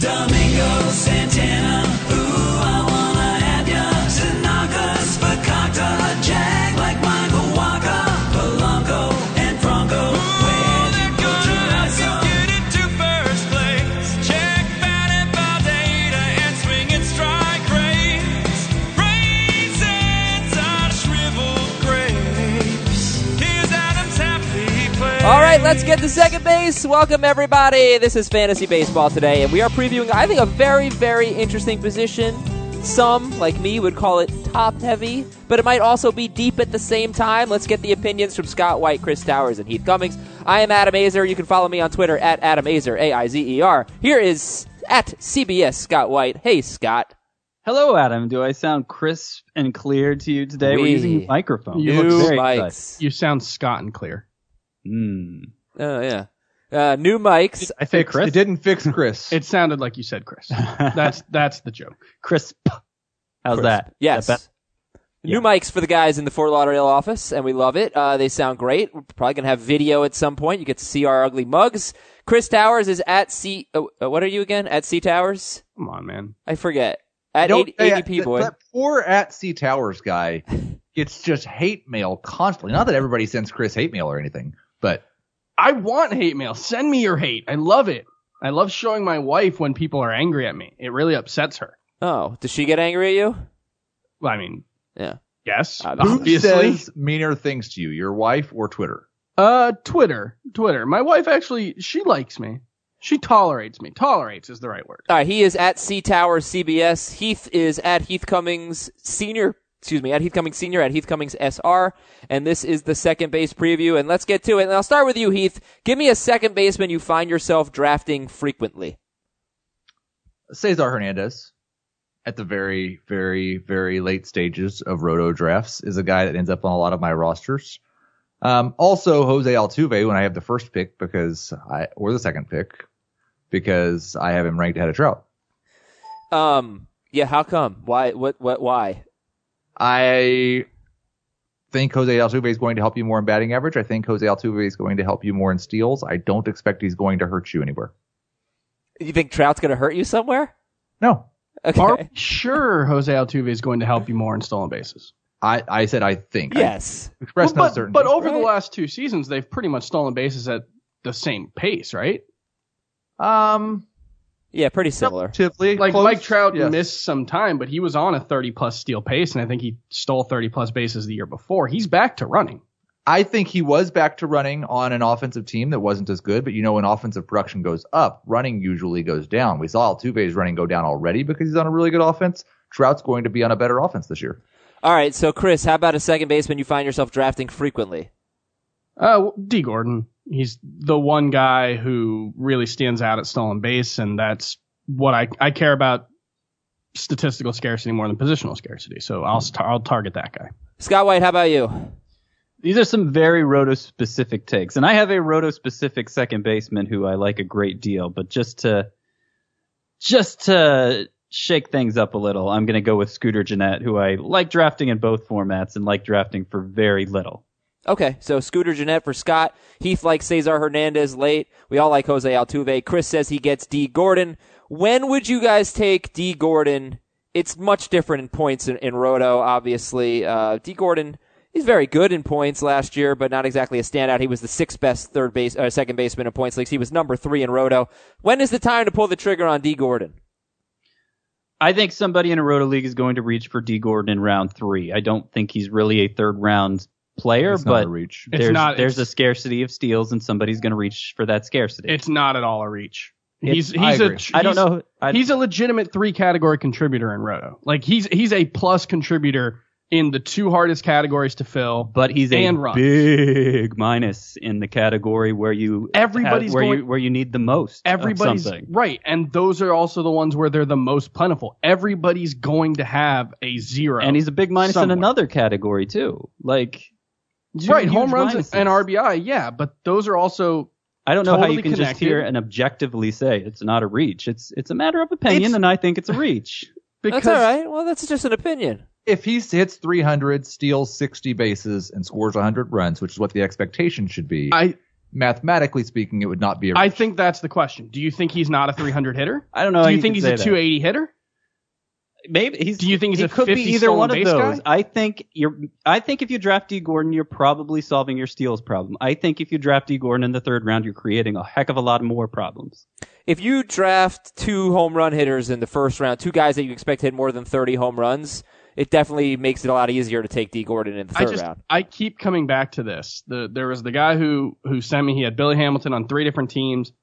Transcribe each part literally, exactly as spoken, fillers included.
Domingo Santana, ooh, I wanna have ya. Tanaka's Fakakta, Jag like Michael Waka, Polanco and Franco. Where you go to Rizzo? Get into first place. Check batted Valdeta and swinging strike rates. Raisins on shriveled grapes. Here's Adam's happy place. All right, let's get to second base. Welcome, everybody. This is Fantasy Baseball today, and we are previewing, I think, a very, very interesting position. Some, like me, would call it top-heavy, but it might also be deep at the same time. Let's get the opinions from Scott White, Chris Towers, and Heath Cummings. I am Adam Azer. You can follow me on Twitter at Adam Azer, A I Z E R. Here is at C B S Scott White. Hey, Scott. Hello, Adam. Do I sound crisp and clear to you today? Oui. We're using a microphone. You It looks New very mics. You sound Scott and clear. good. Mm. Oh, yeah. Uh, new mics. I say Fixed- crisp? It didn't fix Chris. It sounded like you said Chris. That's that's the joke. Crisp. How's Crisp. that? Yes. Is that New mics for the guys in the Fort Lauderdale office, and we love it. Uh, they sound great. We're probably going to have video at some point. You get to see our ugly mugs. Chris Towers is at C... Oh, uh, what are you again? At C Towers? Come on, man. I forget. At Don't- A D hey, P that- boy. That poor at C Towers guy gets just hate mail constantly. Not that everybody sends Chris hate mail or anything, but I want hate mail. Send me your hate. I love it. I love showing my wife when people are angry at me. It really upsets her. Oh, does she get angry at you? Well, I mean, Yeah. yes, Uh, who obviously. says meaner things to you, your wife or Twitter? Uh, Twitter. Twitter. My wife actually, she likes me. She tolerates me. Tolerates is the right word. All right, he is at C Towers C B S. Heath is at Heath Cummings Senior. Excuse me, at Heath Cummings Senior, at Heath Cummings S R. And this is the second base preview. And let's get to it. And I'll start with you, Heath. Give me a second baseman you find yourself drafting frequently. Cesar Hernandez, at the very, very, very late stages of roto drafts, is a guy that ends up on a lot of my rosters. Um, also, Jose Altuve when I have the first pick because I, or the second pick, because I have him ranked ahead of Trout. Um, yeah, how come? Why, what, what, why? I think Jose Altuve is going to help you more in batting average. I think Jose Altuve is going to help you more in steals. I don't expect he's going to hurt you anywhere. You think Trout's going to hurt you somewhere? No. Okay. Are we sure Jose Altuve is going to help you more in stolen bases? I, I said I think. Yes. I expressed Well, no but, certainty. but over Right. the last two seasons, they've pretty much stolen bases at the same pace, right? Um, Yeah, pretty similar. relatively Like close, Mike Trout yes. missed some time, but he was on a thirty plus steal pace, and I think he stole thirty plus bases the year before. He's back to running. I think he was back to running on an offensive team that wasn't as good, but you know when offensive production goes up, running usually goes down. We saw Altuve's running go down already because he's on a really good offense. Trout's going to be on a better offense this year. All right, so Chris, how about a second baseman you find yourself drafting frequently? Uh, D. Gordon. He's the one guy who really stands out at stolen base, and that's what I I care about. Statistical scarcity more than positional scarcity, so I'll tar- I'll target that guy. Scott White, how about you? These are some very roto-specific takes. And I have a roto-specific second baseman who I like a great deal. But just to just to shake things up a little, I'm going to go with Scooter Gennett, who I like drafting in both formats and like drafting for very little. Okay, so Scooter Gennett for Scott. Heath likes Cesar Hernandez late. We all like Jose Altuve. Chris says he gets D. Gordon. When would you guys take D. Gordon? It's much different in points in, in Roto, obviously. Uh, D. Gordon, he's very good in points last year, but not exactly a standout. He was the sixth best third base, uh, second baseman in points leagues. He was number three in Roto. When is the time to pull the trigger on D. Gordon? I think somebody in a roto league is going to reach for D. Gordon in round three. I don't think he's really a third round player, It's not but a reach. It's there's, not- there's it's- a scarcity of steals, and somebody's going to reach for that scarcity. It's not at all a reach. It- He's I he's a agree. he's, I don't know. I, he's a legitimate three category contributor in Roto. Like he's he's a plus contributor in the two hardest categories to fill. but he's a and runs. big minus in the category where you Everybody's have, where going- you where you need the most. Everybody's of something. right, and those are also the ones where they're the most plentiful. Everybody's going to have a zero, And he's a big minus somewhere. in another category too. Like two right. huge Home runs minuses. and R B I, yeah, but those are also I don't know how totally you can just connected. hear and objectively say it's not a reach. It's it's a matter of opinion, It's- and I think it's a reach. because That's all right. Well, that's just an opinion. If he hits three hundred, steals sixty bases, and scores one hundred runs, which is what the expectation should be, I mathematically speaking, it would not be a I think that's the question. Do you think he's not a three hundred hitter? I don't know. Do how you you think can he's say a that. two eighty hitter? Maybe he's. Do you think he's he a could be fifty either stolen one of base those? guy? I think you're. I think if you draft D. Gordon, you're probably solving your steals problem. I think if you draft D. Gordon in the third round, you're creating a heck of a lot more problems. If you draft two home run hitters in the first round, two guys that you expect to hit more than thirty home runs, it definitely makes it a lot easier to take D. Gordon in the I third just round. I keep coming back to this. The there was the guy who who sent me. He had Billy Hamilton on three different teams.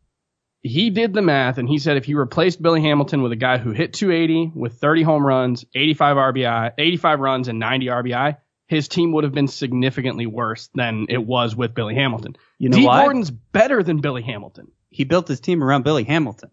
He did the math and he said if you replaced Billy Hamilton with a guy who hit two eighty with thirty home runs, eighty-five R B I, eighty-five runs and ninety R B I, his team would have been significantly worse than it was with Billy Hamilton. You know D. why? Gordon's better than Billy Hamilton. He built his team around Billy Hamilton.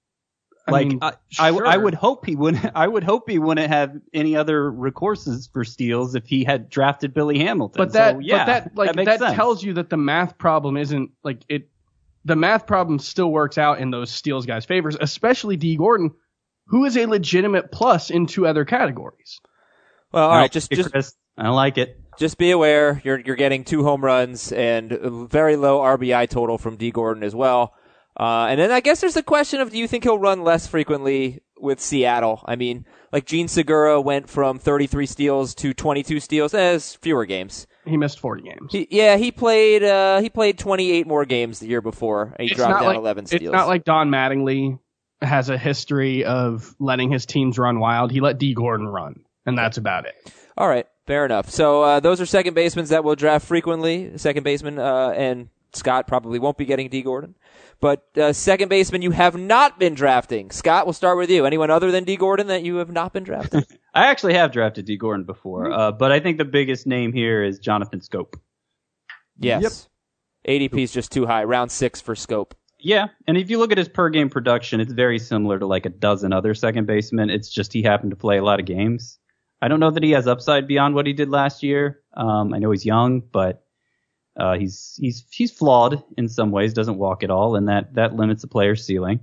I Like mean, I, I, sure. I would hope he wouldn't. I would hope he wouldn't have any other recourses for steals if he had drafted Billy Hamilton. But that, so, yeah, but that, like, that, that, makes sense. tells you that the math problem isn't like it. The math problem still works out in those steals guys' favors, especially D. Gordon, who is a legitimate plus in two other categories. Well, all I right, don't just like it, just Chris. I don't like it. just be aware you're you're getting two home runs and a very low R B I total from D. Gordon as well. Uh, and then I guess there's the question of do you think he'll run less frequently with Seattle? I mean, like Gene Segura went from thirty-three steals to twenty-two steals as fewer games. He missed forty games. He, yeah, he played uh, he played twenty-eight more games the year before. And he It's dropped not down like eleven steals. it's not like Don Mattingly has a history of letting his teams run wild. He let D. Gordon run, and that's about it. All right, fair enough. So uh, those are second basemen that will draft frequently. Second baseman, uh, and Scott probably won't be getting D. Gordon. But uh, second baseman you have not been drafting. Scott, we'll start with you. Anyone other than D. Gordon that you have not been drafting? I actually have drafted D. Gordon before, uh, but I think the biggest name here is Jonathan Scope. Yes. Yep. A D P is just too high. Round six for Scope. Yeah, and if you look at his per game production, it's very similar to like a dozen other second basemen. It's just he happened to play a lot of games. I don't know that he has upside beyond what he did last year. Um, I know he's young, but uh, he's he's he's flawed in some ways. Doesn't walk at all, and that that limits the player's ceiling.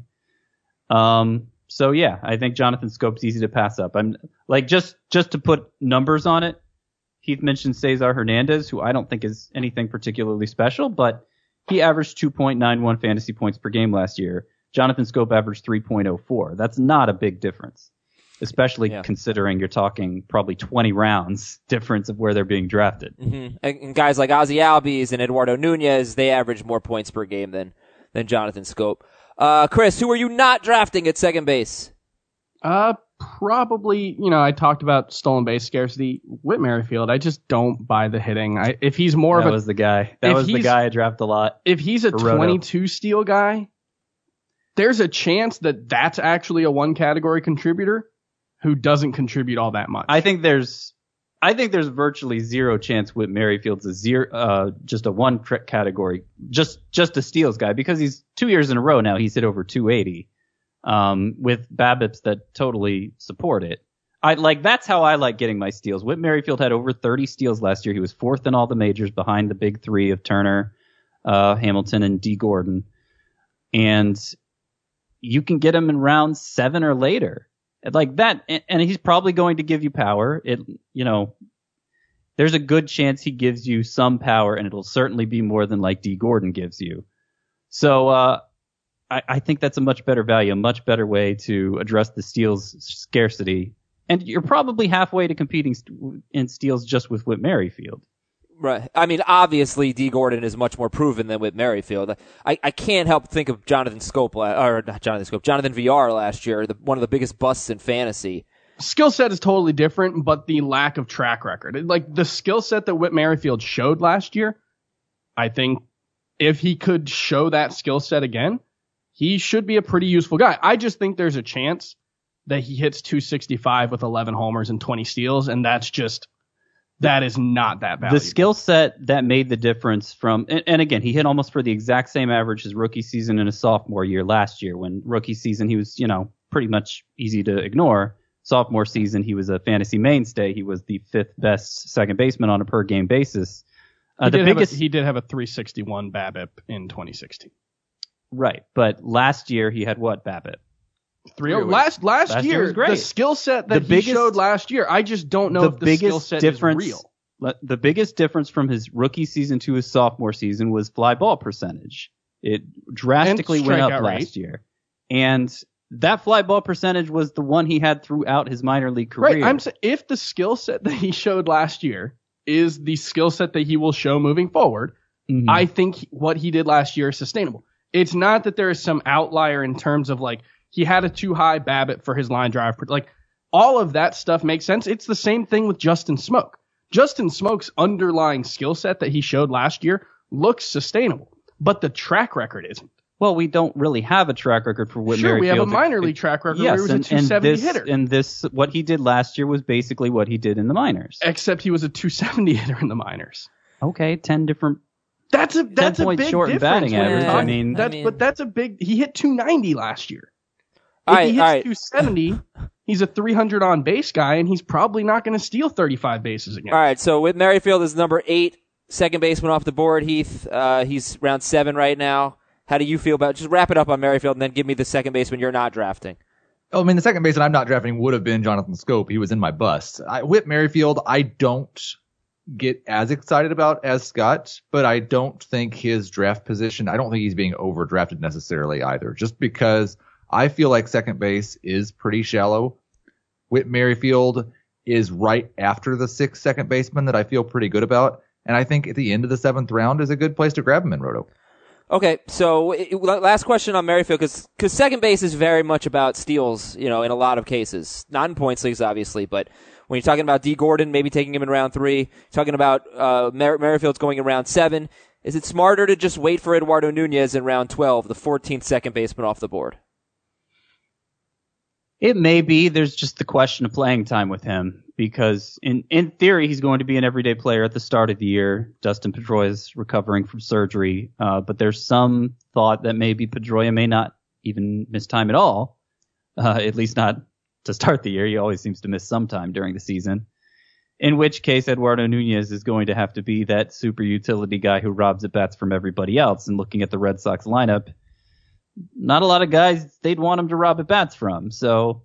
Um, so yeah, I think Jonathan Scope's easy to pass up. I'm like just just to put numbers on it. Heath mentioned Cesar Hernandez, who I don't think is anything particularly special, but he averaged two point nine one fantasy points per game last year. Jonathan Scope averaged three point oh four. That's not a big difference, especially Yeah. considering you're talking probably twenty rounds difference of where they're being drafted. Mm-hmm. And, and guys like Ozzy Albies and Eduardo Nunez, they average more points per game than than Jonathan Scope. Uh, Chris, who are you not drafting at second base? Uh, probably, you know, I talked about stolen base scarcity. Whit Merrifield, I just don't buy the hitting. I, if he's more That of a, was the guy. That if was the he's- guy I draft a lot. if he's a for Roto. twenty-two steal guy, there's a chance that that's actually a one category contributor who doesn't contribute all that much. I think there's, I think there's virtually zero chance Whit Merrifield's a zero, uh, just a one tr- category, just just a steals guy because he's two years in a row now. He's hit over two eighty, um, with BABIPs that totally support it. I like that's how I like getting my steals. Whit Merrifield had over thirty steals last year. He was fourth in all the majors behind the big three of Turner, uh, Hamilton, and D. Gordon, and you can get him in round seven or later. Like that, and and he's probably going to give you power. It, you know, there's a good chance he gives you some power, and it'll certainly be more than like D. Gordon gives you. So, uh, I, I think that's a much better value, a much better way to address the steals scarcity. And you're probably halfway to competing st- in steals just with Whit Merrifield. Right. I mean, obviously, D. Gordon is much more proven than Whit Merrifield. I, I can't help think of Jonathan Scope, la- or not Jonathan Scope, Jonathan V R last year, the, one of the biggest busts in fantasy. skill set is totally different, but the lack of track record, like the skill set that Whit Merrifield showed last year, I think if he could show that skill set again, he should be a pretty useful guy. I just think there's a chance that he hits two sixty-five with eleven homers and twenty steals, and that's just, that is not that valuable. The skill set that made the difference from, and, and again, he hit almost for the exact same average his rookie season and his sophomore year last year. When rookie season, he was, you know, pretty much easy to ignore. Sophomore season, he was a fantasy mainstay. He was the fifth best second baseman on a per game basis. Uh, he, the did have biggest, a, he did have a three sixty-one BABIP in twenty sixteen. right. But last year he had what BABIP? Three, last last, Last year year, was great. the skill set that The he biggest- showed last year, I just don't know the if the skill biggest set difference, is real. le- the biggest difference from his rookie season to his sophomore season was fly ball percentage. It drastically And went up strikeout rate. last year. And that fly ball percentage was the one he had throughout his minor league career. Right. I'm sa- if the skill set that he showed last year is the skill set that he will show moving forward, Mhm. I think he- what he did last year is sustainable. It's not that there is some outlier in terms of like he had a too high BABIP for his line drive. Like all of that stuff makes sense. It's the same thing with Justin Smoke. Justin Smoke's underlying skill set that he showed last year looks sustainable, but the track record isn't. Well, we don't really have a track record for Whit Sure, we have a Merrifield. minor league track record Yes, where he was and, a two seventy and this, hitter. and this, what he did last year was basically what he did in the minors. Except he was a two seventy hitter in the minors. Okay, ten different. That's a that's a points big short in difference. batting when we're average. talking- I mean- that's I mean- but that's a big. He hit two ninety last year. If All right, he hits all right. two seventy, he's a three hundred on base guy, and he's probably not going to steal thirty-five bases again. All right, so with Merrifield is number eight, second baseman off the board. Heath, uh, he's round seven right now. How do you feel about? Just wrap it up on Merrifield, and then give me the second baseman you're not drafting. Oh, I mean, the second baseman I'm not drafting would have been Jonathan Scope. He was in my bust. I, Whit Merrifield, I don't get as excited about as Scott, but I don't think his draft position, I don't think he's being overdrafted necessarily either, just because I feel like second base is pretty shallow. Whit Merrifield is right after the sixth second baseman that I feel pretty good about, and I think at the end of the seventh round is a good place to grab him in Roto. Okay, so it, last question on Merrifield, because second base is very much about steals, you know, in a lot of cases. Not in points leagues, obviously, but when you're talking about D. Gordon, maybe taking him in round three, talking about uh, Mer- Merrifield's going in round seven, is it smarter to just wait for Eduardo Nunez in round twelve, the fourteenth second baseman off the board? It may be. There's just the question of playing time with him because in, in theory, he's going to be an everyday player at the start of the year. Dustin Pedroia is recovering from surgery. Uh, but there's some thought that maybe Pedroia may not even miss time at all. Uh, at least not to start the year. He always seems to miss some time during the season. In which case, Eduardo Nunez is going to have to be that super utility guy who robs at bats from everybody else. And looking at the Red Sox lineup, not a lot of guys they'd want him to rob at bats from. So,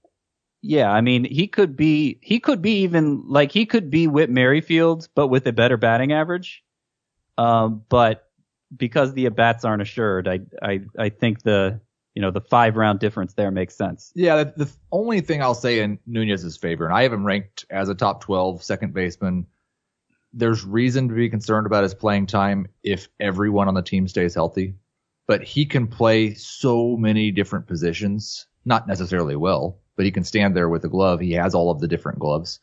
yeah, I mean, he could be, he could be even like he could be Whit Merrifield, but with a better batting average. Um, but because the at bats aren't assured, I, I, I think the, you know, the five round difference there makes sense. Yeah, the, the only thing I'll say in Nunez's favor, and I have him ranked as a top twelve second baseman, there's reason to be concerned about his playing time if everyone on the team stays healthy. But he can play so many different positions, not necessarily well, but he can stand there with a glove. He has all of the different gloves.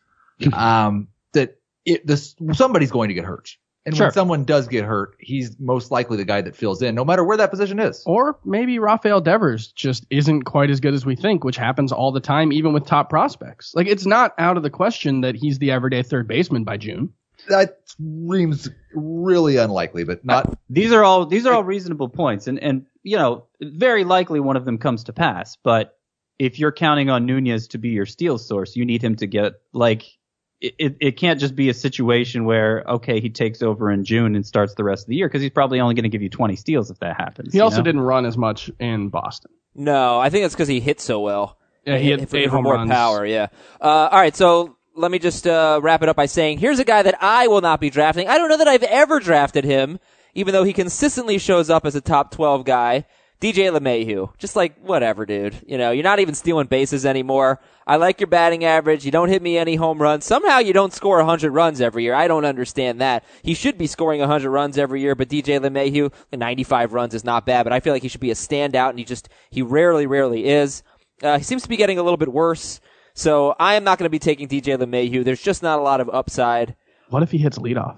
um, that it, this, somebody's going to get hurt. And Sure. when someone does get hurt, he's most likely the guy that fills in, no matter where that position is. Or maybe Rafael Devers just isn't quite as good as we think, which happens all the time, even with top prospects. Like, it's not out of the question that he's the everyday third baseman by June. That seems really unlikely, but not. These are all these are all reasonable points, and and you know, very likely one of them comes to pass. But if you're counting on Nunez to be your steal source, you need him to get like it. It, it can't just be a situation where okay, he takes over in June and starts the rest of the year because he's probably only going to give you twenty steals if that happens. He you also know? didn't run as much in Boston. No, I think that's because he hit so well. Yeah, he had for, eight for home more runs. power. Yeah. Uh, all right, so let me just uh, wrap it up by saying here's a guy that I will not be drafting. I don't know that I've ever drafted him, even though he consistently shows up as a top twelve guy. D J LeMahieu. Just like, whatever, dude. You know, you're not even stealing bases anymore. I like your batting average. You don't hit me any home runs. Somehow you don't score one hundred runs every year. I don't understand that. He should be scoring one hundred runs every year, but D J LeMahieu, ninety-five runs is not bad, but I feel like he should be a standout, and he just, he rarely, rarely is. Uh, he seems to be getting a little bit worse. So I am not going to be taking D J LeMahieu. There's just not a lot of upside. What if he hits leadoff?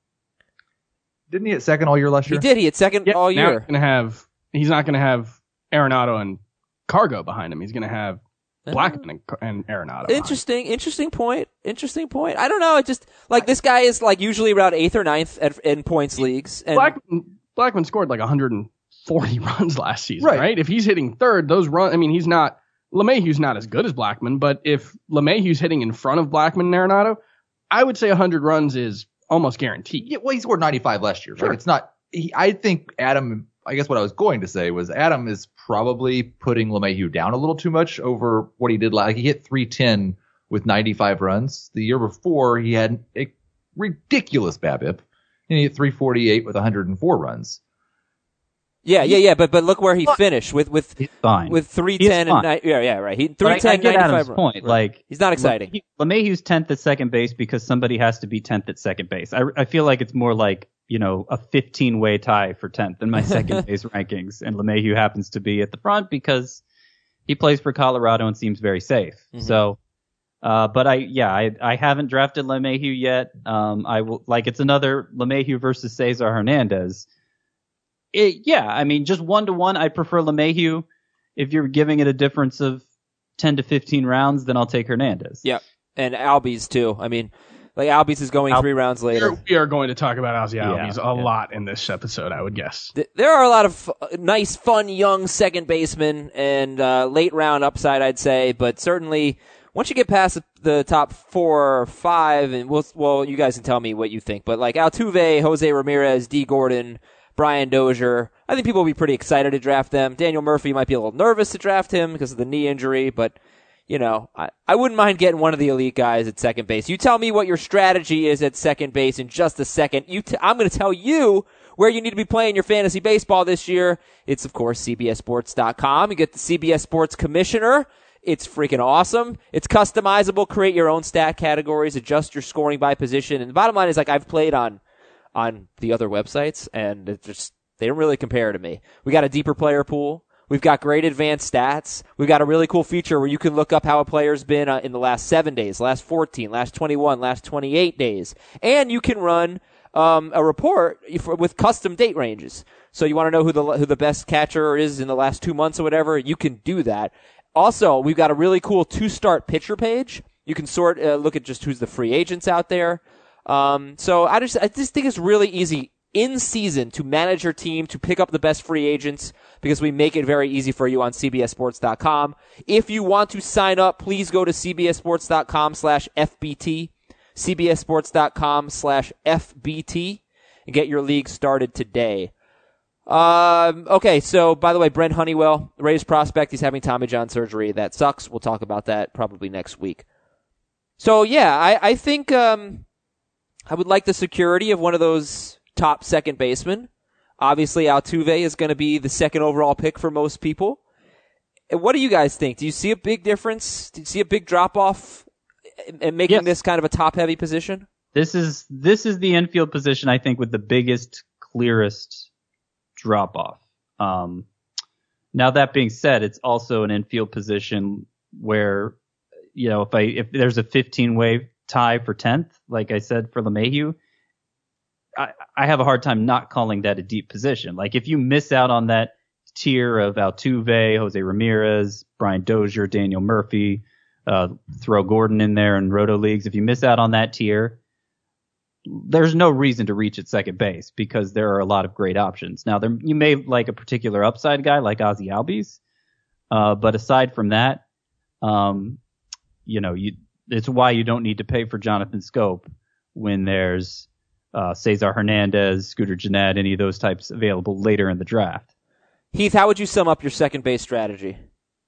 Didn't he hit second all year last He year? did. He hit second all now year. He's gonna have. He's not gonna have Arenado and Cargo behind him. He's gonna have Blackman and, and Arenado. behind him. Interesting, interesting point. Interesting point. I don't know. It just like this guy is like usually around eighth or ninth at, in points leagues. And Blackman, Blackman scored like one hundred forty runs last season, Right. right. If he's hitting third, those run. I mean, he's not. LeMahieu's not as good as Blackman, but if LeMahieu's hitting in front of Blackman and Arenado, I would say one hundred runs is almost guaranteed. Yeah, well, he scored ninety-five last year. Sure. Like, it's not. He, I think Adam. I guess what I was going to say was Adam is probably putting LeMahieu down a little too much over what he did. Like he hit three ten with ninety-five runs. The year before, he had a ridiculous BABIP, and he hit three forty-eight with one hundred four runs. Yeah, yeah, yeah, but but look where he finished with with He's fine. with three He's ten fine. and nine, yeah, yeah, right. He But I, three I ten get ninety-five Adam's runs. point. Right. Like he's not exciting. LeMahieu- LeMahieu's tenth at second base because somebody has to be tenth at second base. I, I feel like it's more like, you know, a fifteen-way tie for tenth in my second base rankings, and LeMahieu happens to be at the front because he plays for Colorado and seems very safe. Mhm. So, uh, but I, yeah, I, I haven't drafted LeMahieu yet. Um, I will, like, it's another LeMahieu versus Cesar Hernandez. It, yeah, I mean, just one to one, I prefer LeMahieu. If you're giving it a difference of ten to fifteen rounds, then I'll take Hernandez. Yep, and Albies too. I mean, like Albies is going Al- three rounds later. We're- We are going to talk about Ozzy Albies Yeah, a yeah. lot in this episode, I would guess. Th- There are a lot of f- nice, fun, young second basemen and uh, late round upside, I'd say, but certainly once you get past the, the top four or five, and we'll, well, you guys can tell me what you think, but like Altuve, Jose Ramirez, D. Gordon, Brian Dozier, I think people will be pretty excited to draft them. Daniel Murphy might be a little nervous to draft him because of the knee injury, but you know, I, I wouldn't mind getting one of the elite guys at second base. You tell me what your strategy is at second base in just a second. You t- I'm going to tell you where you need to be playing your fantasy baseball this year. It's, of course, C B S Sports dot com. You get the C B S Sports Commissioner. It's freaking awesome. It's customizable. Create your own stat categories. Adjust your scoring by position. And the bottom line is, like, I've played on on the other websites, and it just they don't really compare to me. We got a deeper player pool. We've got great advanced stats. We've got a really cool feature where you can look up how a player's been uh, in the last seven days, last fourteen, last twenty-one, last twenty-eight days. And you can run um, a report for, with custom date ranges. So you want to know who the who the best catcher is in the last two months or whatever, you can do that. Also, we've got a really cool two-start pitcher page. You can sort, uh, look at just who's the free agents out there. Um, so I just I just think it's really easy in season to manage your team, to pick up the best free agents, because we make it very easy for you on C B S Sports dot com. If you want to sign up, please go to C B S Sports dot com slash F B T, C B S Sports dot com slash F B T, and get your league started today. Um, okay, so by the way, Brent Honeywell, Rays prospect, he's having Tommy John surgery. That sucks. We'll talk about that probably next week. So yeah, I, I think um, I would like the security of one of those top second basemen. Obviously, Altuve is going to be the second overall pick for most people. What do you guys think? Do you see a big difference? Do you see a big drop-off in making Yes. this kind of a top-heavy position? This is this is the infield position, I think, with the biggest, clearest drop off. Um, now that being said, it's also an infield position where, you know, if I if there's a fifteen way tie for tenth, like I said for LeMahieu, I, I have a hard time not calling that a deep position. Like if you miss out on that tier of Altuve, Jose Ramirez, Brian Dozier, Daniel Murphy, uh, throw Gordon in there in roto leagues, if you miss out on that tier, there's no reason to reach at second base because there are a lot of great options. Now, there, you may like a particular upside guy like Ozzy Albies, uh, but aside from that, um, you know, you, it's why you don't need to pay for Jonathan Scope when there's uh, Cesar Hernandez, Scooter Gennett, any of those types available later in the draft. Heath, how would you sum up your second base strategy?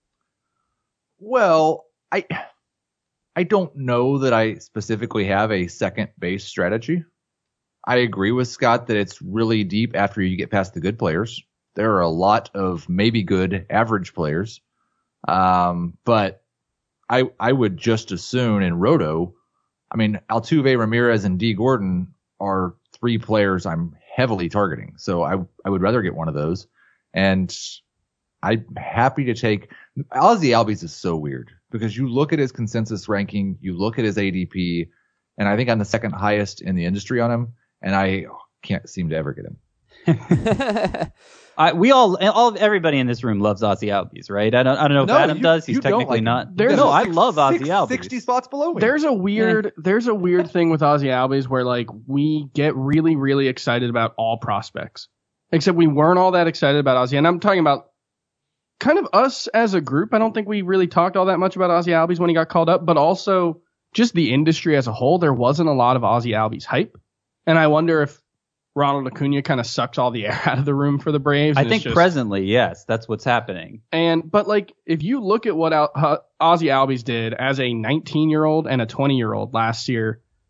Well, I I don't know that I specifically have a second base strategy. I agree with Scott that it's really deep after you get past the good players. There are a lot of maybe good average players. Um, but I I would just as soon in Roto, I mean, Altuve, Ramirez, and D. Gordon are three players I'm heavily targeting. So I I would rather get one of those. And I'm happy to take Ozzy Albies is so weird because you look at his consensus ranking, you look at his A D P, and I think I'm the second highest in the industry on him, and I can't seem to ever get him. I, we all, all, everybody in this room loves Ozzy Albies, right? I don't, I don't know if No, Adam you- does. He's you don't technically like him. not. There's no, a- I love Ozzy Six- Albies. sixty spots below me. There's a weird there's a weird thing with Ozzy Albies where like we get really, really excited about all prospects. Except we weren't all that excited about Ozzy. And I'm talking about kind of us as a group. I don't think we really talked all that much about Ozzy Albies when he got called up, but also just the industry as a whole. There wasn't a lot of Ozzy Albies hype. And I wonder if Ronald Acuna kind of sucks all the air out of the room for the Braves. I and think it's just- presently, yes, that's what's happening. And but like if you look at what Al- uh, Ozzy Albies did as a nineteen year old and a twenty year old last year,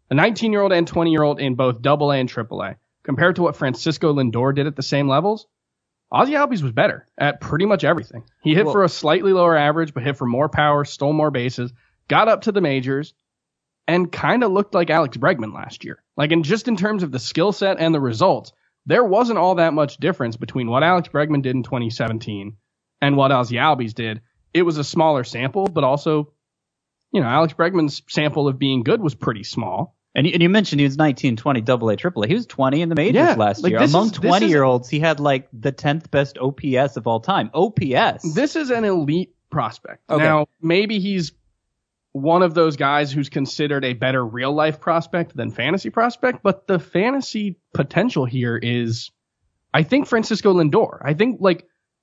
a nineteen-year-old and twenty-year-old in both double A and triple A. Compared to what Francisco Lindor did at the same levels, Ozzy Albies was better at pretty much everything. He hit Well- for a slightly lower average, but hit for more power, stole more bases, got up to the majors, and kind of looked like Alex Bregman last year. Like, in just in terms of the skill set and the results, there wasn't all that much difference between what Alex Bregman did in twenty seventeen and what Ozzy Albies did. It was a smaller sample, but also, you know, Alex Bregman's sample of being good was pretty small. And you, and you mentioned he was nineteen, twenty, double A, triple A. He was twenty in the majors Yeah, last like year. this Among is- this is- twenty-year-olds, he had like the tenth best O P S of all time. O P S. This is an elite prospect. Okay. Now, maybe he's one of those guys who's considered a better real life prospect than fantasy prospect, but the fantasy potential here is, I think, Francisco Lindor. I think like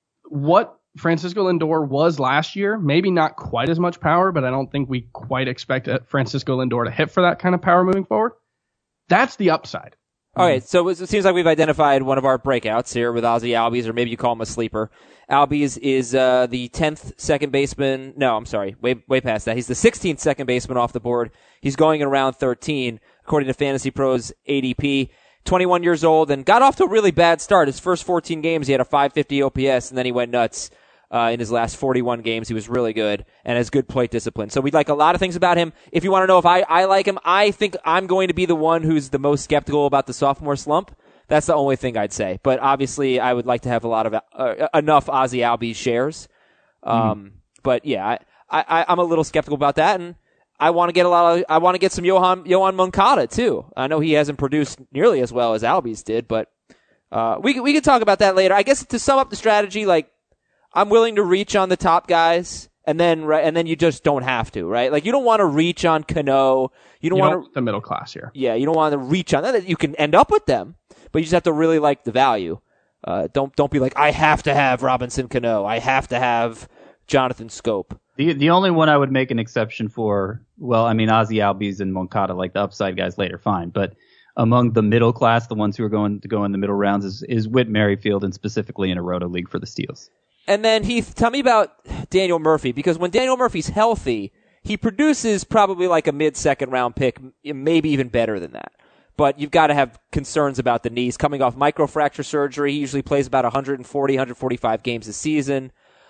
what Francisco Lindor was last year, maybe not quite as much power, but I don't think we quite expect uh, Francisco Lindor to hit for that kind of power moving forward. That's the upside. All right, so it seems like we've identified one of our breakouts here with Ozzy Albies, or maybe you call him a sleeper. Albies is uh, the tenth second baseman. No, I'm sorry, way way past that. He's the sixteenth second baseman off the board. He's going in round thirteen, according to Fantasy Pros A D P. twenty-one years old and got off to a really bad start. His first fourteen games, he had a five fifty O P S, and then he went nuts. Uh, in his last forty-one games, he was really good and has good plate discipline. So we like a lot of things about him. If you want to know if I, I like him, I think I'm going to be the one who's the most skeptical about the sophomore slump. That's the only thing I'd say. But obviously, I would like to have a lot of uh, enough Ozzy Albies shares. Um, mm. But yeah, I, I, I'm a little skeptical about that, and I want to get a lot of. I want to get some Johan Johan Moncada too. I know he hasn't produced nearly as well as Albies did, but uh, we we could talk about that later. I guess to sum up the strategy, like. I'm willing to reach on the top guys, and then right, and then you just don't have to, right? Like you don't want to reach on Cano. You don't You want don't to the middle class here. Yeah, you don't want to reach on that. You can end up with them, but you just have to really like the value. Uh, don't don't be like I have to have Robinson Cano. I have to have Jonathan Scope. The the only one I would make an exception for, well, I mean Ozzy Albies and Moncada, like the upside guys later, fine, but among the middle class, the ones who are going to go in the middle rounds is is Whit Merrifield, and specifically in a roto league for the Steels. And then, Heath, tell me about Daniel Murphy, because when Daniel Murphy's healthy, he produces probably like a mid-second round pick, maybe even better than that. But you've got to have concerns about the knees. Coming off microfracture surgery, he usually plays about one forty, one forty-five games a season.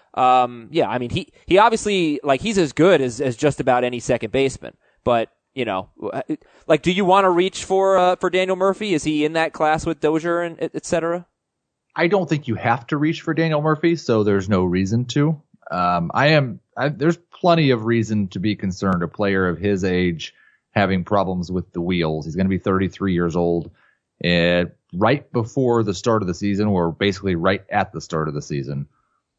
Um, yeah, I mean, he, he obviously, like, he's as good as, as just about any second baseman. But, you know, like, do you want to reach for, uh, for Daniel Murphy? Is he in that class with Dozier and et cetera? I don't think you have to reach for Daniel Murphy, so there's no reason to. Um, I am. I, there's plenty of reason to be concerned. A player of his age having problems with the wheels. He's going to be thirty-three years old, and right before the start of the season, or basically right at the start of the season.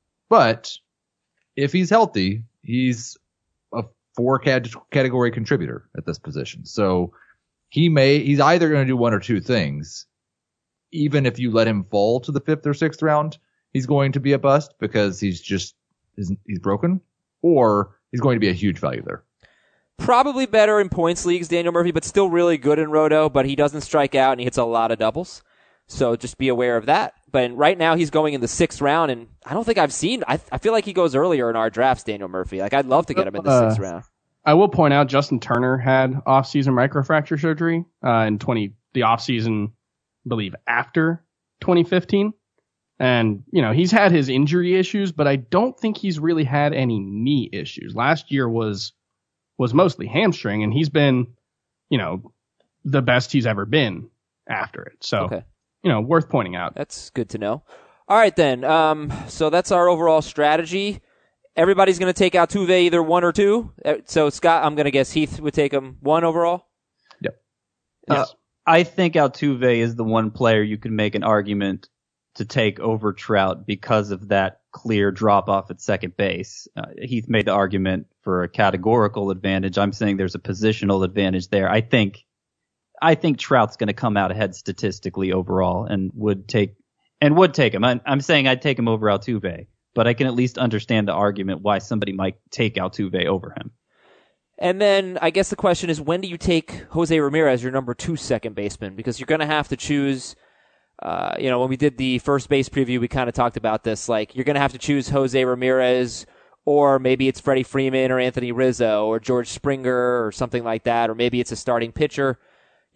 But if he's healthy, he's a four cat- category contributor at this position. So he may. He's either going to do one or two things. Even if you let him fall to the fifth or sixth round, he's going to be a bust because he's just he's, he's broken, or he's going to be a huge value there. Probably better in points leagues, Daniel Murphy, but still really good in roto. But he doesn't strike out and he hits a lot of doubles, so just be aware of that. But right now he's going in the sixth round, and I don't think I've seen. I I feel like he goes earlier in our drafts, Daniel Murphy. Like I'd love to get him in the uh, sixth round. I will point out Justin Turner had off-season microfracture surgery uh, in twenty the off-season. Believe after twenty fifteen, and you know he's had his injury issues, but I don't think he's really had any knee issues. Last year was was mostly hamstring, and he's been you know the best he's ever been after it. So Okay. you know worth pointing out. That's good to know. All right then. Um, so that's our overall strategy. Everybody's going to take Altuve either one or two. Uh, So Scott, I'm going to guess Heath would take him one overall. Yep. Yes. Uh, I think Altuve is the one player you can make an argument to take over Trout because of that clear drop off at second base. Uh, Heath made the argument for a categorical advantage. I'm saying there's a positional advantage there. I think, I think Trout's going to come out ahead statistically overall and would take, and would take him. I'm, I'm saying I'd take him over Altuve, but I can at least understand the argument why somebody might take Altuve over him. And then I guess the question is, when do you take Jose Ramirez, your number two second baseman? Because you're going to have to choose, uh, you know, when we did the first base preview, we kind of talked about this. Like, you're going to have to choose Jose Ramirez, or maybe it's Freddie Freeman or Anthony Rizzo or George Springer or something like that, or maybe it's a starting pitcher.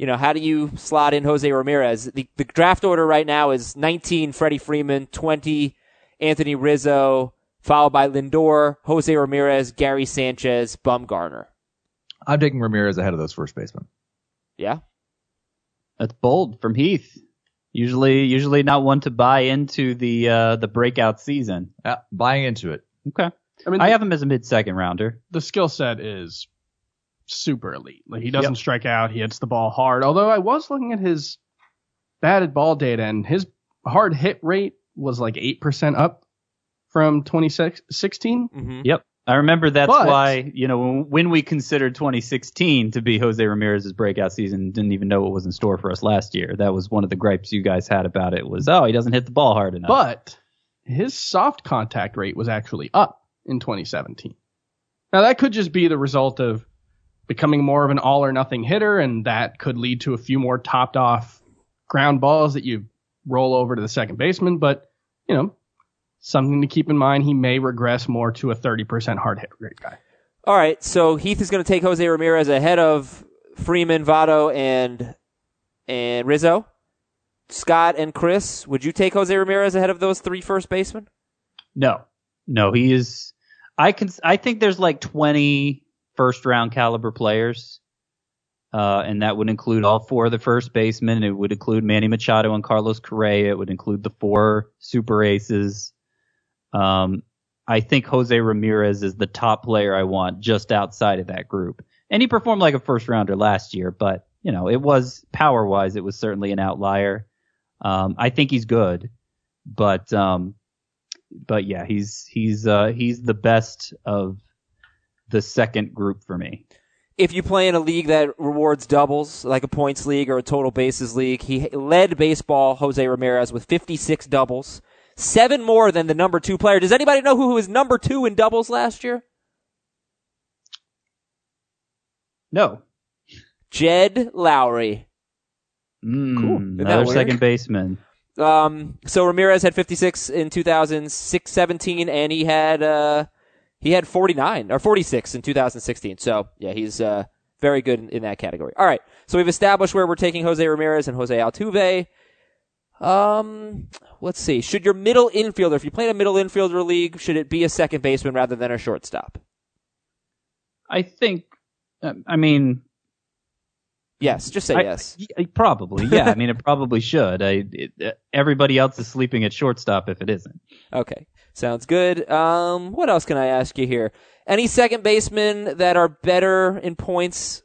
you know, how do you slot in Jose Ramirez? The, the draft order right now is nineteen, Freddie Freeman, twenty, Anthony Rizzo, followed by Lindor, Jose Ramirez, Gary Sanchez, Bumgarner. I'm taking Ramirez ahead of those first basemen. Yeah? That's bold from Heath. Usually, usually not one to buy into the uh, the breakout season. Yeah, buying into it. Okay. I mean, I have him as a mid-second rounder. the skill set is super elite. Like, he doesn't Yep. strike out. He hits the ball hard. Although I was looking at his batted ball data, and his hard hit rate was like eight percent up from twenty sixteen. Mm-hmm. Yep. I remember that's But- why, you know, when, when we considered twenty sixteen to be Jose Ramirez's breakout season, didn't even know what was in store for us last year. That was one of the gripes you guys had about it was, oh, he doesn't hit the ball hard enough. But his soft contact rate was actually up in twenty seventeen. Now, that could just be the result of becoming more of an all or nothing hitter, and that could lead to a few more topped off ground balls that you roll over to the second baseman. But, you know, something to keep in mind, he may regress more to a thirty percent hard hit rate guy. All right, so Heath is going to take Jose Ramirez ahead of Freeman, Votto, and and Rizzo. Scott and Chris, would you take Jose Ramirez ahead of those three first basemen? No, no, he is. I can. I think there's like twenty first round caliber players, uh, and that would include all four of the first basemen. It would include Manny Machado and Carlos Correa. It would include the four super aces. Um, I think Jose Ramirez is the top player I want just outside of that group, and he performed like a first rounder last year. But you know, it was power wise, it was certainly an outlier. Um, I think he's good, but um. But yeah, he's he's uh, he's the best of the second group for me. If you play in a league that rewards doubles, like a points league or a total bases league, he led baseball, Jose Ramirez, with fifty-six doubles, seven more than the number two player. Does anybody know who was number two in doubles last year? No. Jed Lowry. Mm, Cool. Isn't that Another weird? second baseman. Um, so Ramirez had fifty-six in two thousand seventeen, and he had uh, he had forty-nine or forty-six in two thousand sixteen. So yeah, he's uh, very good in, in that category. All right, so we've established where we're taking Jose Ramirez and Jose Altuve. Um, let's see. Should your middle infielder, if you play in a middle infielder league, should it be a second baseman rather than a shortstop? I think. Uh, I mean, Yes, just say I- yes. I- probably. Yeah, I mean, it probably should. I, it, uh, everybody else is sleeping at shortstop if it isn't. Okay, sounds good. Um, what else can I ask you here? Any second basemen that are better in points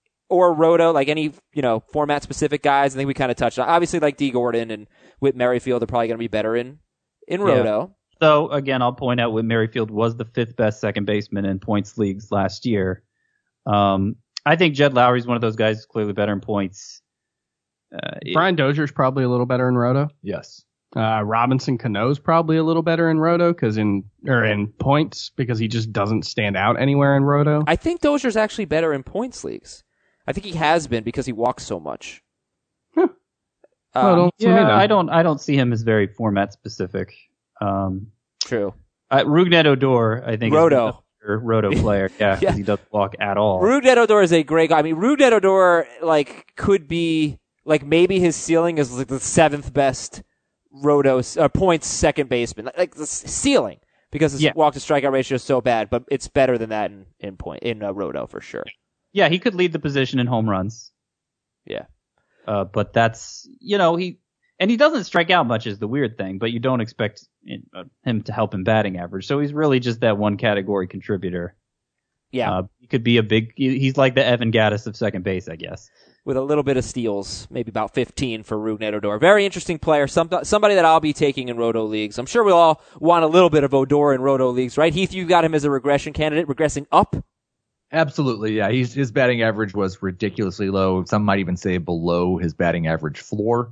or roto, like any, you know, format specific guys? I think we kind of touched on. Obviously, like D. Gordon and Whit Merrifield are probably going to be better in in Yeah. roto. So again, I'll point out Whit Merrifield was the fifth best second baseman in points leagues last year. Um, I think Jed Lowry is one of those guys who's clearly better in points. Uh, it- Brian Dozier's probably a little better in roto. Yes. Uh, Robinson Cano's probably a little better in roto because in or in points because he just doesn't stand out anywhere in roto. I think Dozier's actually better in points leagues. I think he has been because he walks so much. Huh. Um, Well, don't- to me, yeah, then. I don't. I don't see him as very format specific. Um, True. uh, Rougned Odor, I think, Roto. is the better roto player. Yeah, because Yeah. he doesn't walk at all. Rougned Odor is a great guy. I mean, Rougned Odor, like, could be, like, maybe his ceiling is like the seventh best roto, uh, points second baseman. Like, like the s- ceiling. Because his Yeah. walk to strikeout ratio is so bad, but it's better than that in, in point, in uh, roto for sure. Yeah, he could lead the position in home runs. Yeah. Uh, but that's, you know, he, and he doesn't strike out much is the weird thing, but you don't expect uh, him to help in batting average. So he's really just that one category contributor. Yeah. Uh, he could be a big, he- he's like the Evan Gaddis of second base, I guess. With a little bit of steals, maybe about fifteen for Rougned Odor. Very interesting player. Some, somebody that I'll be taking in roto leagues. I'm sure we'll all want a little bit of Odor in roto leagues, right? Heath, you got him as a regression candidate, regressing up. Absolutely, yeah. He's, his batting average was ridiculously low. Some might even say below his batting average floor.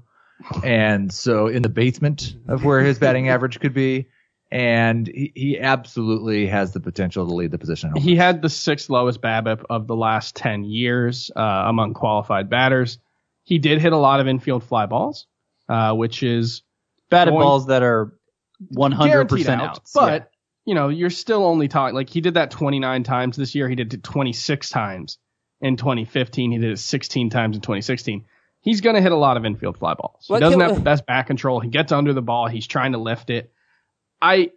And so in the basement of where his batting average could be. And he, he absolutely has the potential to lead the position. home He runs. had the sixth lowest BABIP of the last ten years uh, among qualified batters. He did hit a lot of infield fly balls, uh, which is Batted Going- balls that are one hundred guaranteed percent out. outs. But, Yeah. you know, you're still only talking, like he did that twenty-nine times this year. He did it twenty-six times in twenty fifteen. He did it sixteen times in twenty sixteen. He's going to hit a lot of infield fly balls. What he doesn't can have we- the best back control. He gets under the ball. He's trying to lift it. I,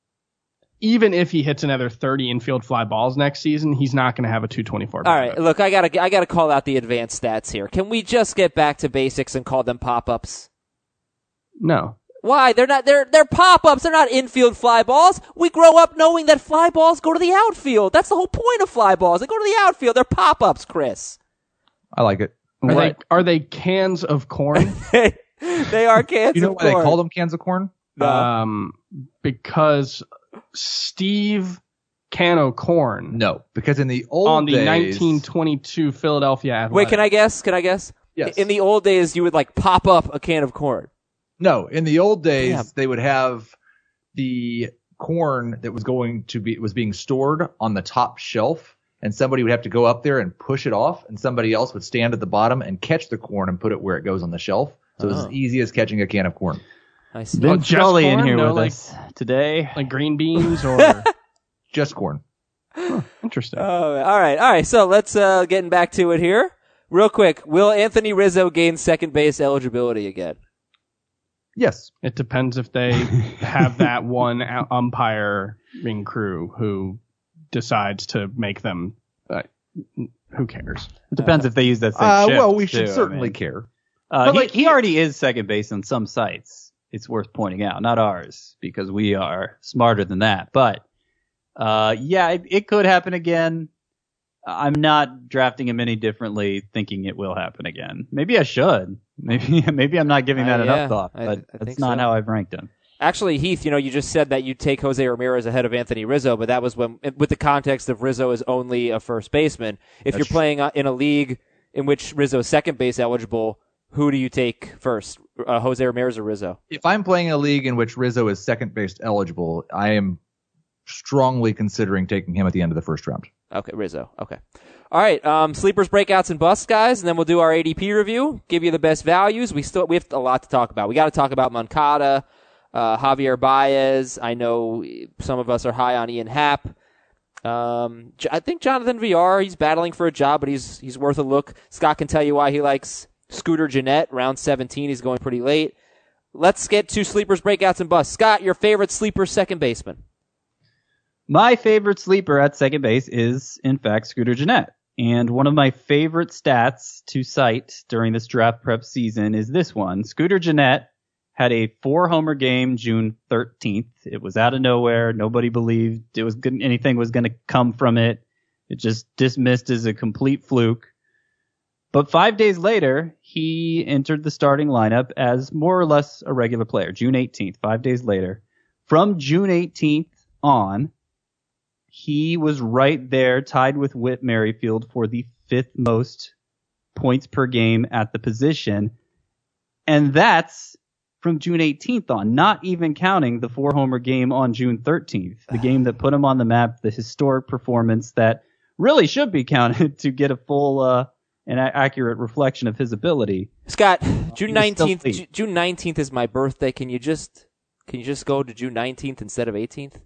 even if he hits another thirty infield fly balls next season, he's not going to have a two twenty-four. All right, look, I gotta, I gotta call out the advanced stats here. Can we just get back to basics and call them pop-ups? No. Why? They're not, they're, they're pop-ups. They're not infield fly balls. We grow up knowing that fly balls go to the outfield. That's the whole point of fly balls. They go to the outfield. They're pop-ups, Chris. I like it. Are Right. they are they cans of corn? They are cans You know of why they corn. call them cans of corn? No. Um, because Steve Cano Corn No, because in the old on the days, nineteen twenty-two Philadelphia Athletic. Wait, can I guess? Can I guess? Yes. In the old days, you would like pop up a can of corn. No, in the old days, Damn. they would have the corn that was going to be was being stored on the top shelf, and somebody would have to go up there and push it off, and somebody else would stand at the bottom and catch the corn and put it where it goes on the shelf. So it was Oh. as easy as catching a can of corn. I see. Vince just Scully in corn? here No, with like- us today. like green beans or Just corn. interesting. Oh, all right, all right. So let's uh getting back to it here, real quick. Will Anthony Rizzo gain second base eligibility again? Yes. It depends if they have that one u- umpiring crew who decides to make them. Uh, who cares? It depends if they use that same Uh, shift, well, we should too, I certainly mean. care. Uh, But, he, like, he already is second base on some sites. It's worth pointing out, not ours, because we are smarter than that. But uh, yeah, it, it could happen again. I'm not drafting him any differently, thinking it will happen again. Maybe I should. Maybe maybe I'm not giving that Uh, yeah, enough thought, I- but I that's think not so. how I've ranked him. Actually, Heath, you know, you just said that you take Jose Ramirez ahead of Anthony Rizzo, but that was when, with the context of Rizzo is only a first baseman. If That's you're true. playing uh, in a league in which Rizzo is second base eligible, who do you take first, uh, Jose Ramirez or Rizzo? If I'm playing in a league in which Rizzo is second base eligible, I am strongly considering taking him at the end of the first round. Okay, Rizzo. Okay. All right. Um, sleepers, breakouts, and busts, guys, and then we'll do our A D P review. Give you the best values. We still we have a lot to talk about. We got to talk about Moncada, uh, Javier Baez. I know some of us are high on Ian Happ. Um, J- I think Jonathan V R. He's battling for a job, but he's he's worth a look. Scott can tell you why he likes Scooter Gennett. Round seventeen. He's going pretty late. Let's get to sleepers, breakouts, and busts. Scott, your favorite sleeper second baseman. My favorite sleeper at second base is, in fact, Scooter Gennett. And one of my favorite stats to cite during this draft prep season is this one. Scooter Gennett had a four-homer game June thirteenth. It was out of nowhere. Nobody believed it was good, anything was going to come from it. It just dismissed as a complete fluke. But five days later, he entered the starting lineup as more or less a regular player. June eighteenth, five days later. From June eighteenth on, he was right there, tied with Whit Merrifield for the fifth most points per game at the position. And that's from June eighteenth on, not even counting the four-homer game on June thirteenth, the game that put him on the map, the historic performance that really should be counted to get a full uh, and a- accurate reflection of his ability. Scott, June He was nineteenth. still Ju- late. June nineteenth is my birthday. Can you just can you just go to June nineteenth instead of eighteenth?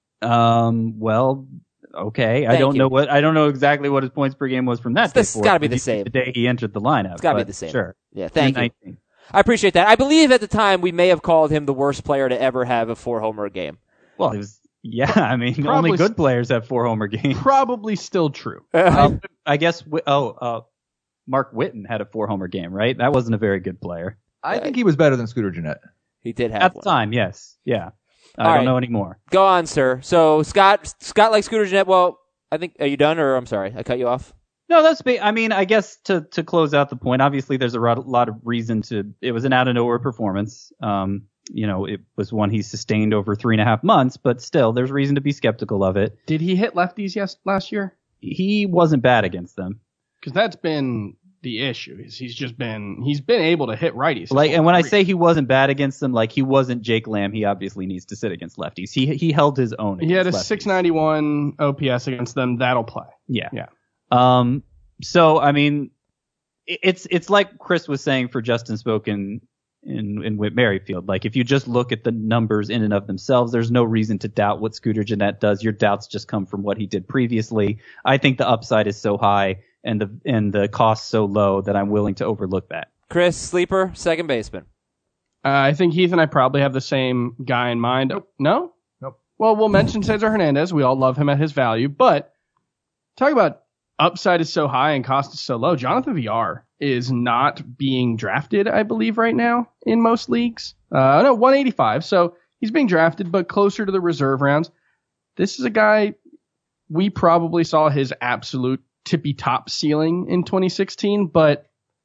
Um, well, okay. I Thank don't you. know what I don't know exactly what his points per game was from that. This day has gotta be forward, the but same. The day he entered the lineup. It's got to be but the same. Sure. Yeah. Thank June you. nineteenth. I appreciate that. I believe at the time we may have called him the worst player to ever have a four homer game. Well, he was. Yeah, I mean, Probably only good s- players have four homer games. Probably still true. Um, I guess. Wi- Oh, uh, Mark Whitten had a four homer game, right? That wasn't a very good player I think he was better than Scooter Gennett. He did have at the one. time. Yes. Yeah. I All don't right. know anymore. Go on, sir. So Scott, Scott likes Scooter Gennett. Well, I think are you done, or I'm sorry, I cut you off. No, that's. Ba- I mean, I guess to to close out the point. Obviously, there's a lot, lot of reason to. It was an out of nowhere performance. Um, you know, it was one he sustained over three and a half months, but still, there's reason to be skeptical of it. Did he hit lefties yes last year? He wasn't bad against them. Because that's been the issue. Is he's just been he's been able to hit righties. Like, and when I say he wasn't bad against them, like he wasn't Jake Lamb. He obviously needs to sit against lefties. He he held his own. he had a against lefties. six ninety-one O P S against them, that'll play. Yeah. Yeah. Um. So I mean, it- it's it's like Chris was saying for Justin Spoken in in Whit Merrifield. Like if you just look at the numbers in and of themselves, there's no reason to doubt what Scooter Gennett does. Your doubts just come from what he did previously. I think the upside is so high, and the and the cost so low that I'm willing to overlook that. Chris, sleeper, second baseman. Uh, I think Heath and I probably have the same guy in mind. Nope. No? Nope. Well, we'll mention Cesar Hernandez. We all love him at his value. But talk about upside is so high and cost is so low. Jonathan Villar is not being drafted, I believe, right now in most leagues. Uh, no, one eighty-five. So he's being drafted, but closer to the reserve rounds. This is a guy we probably saw his absolute tippy top ceiling in twenty sixteen, but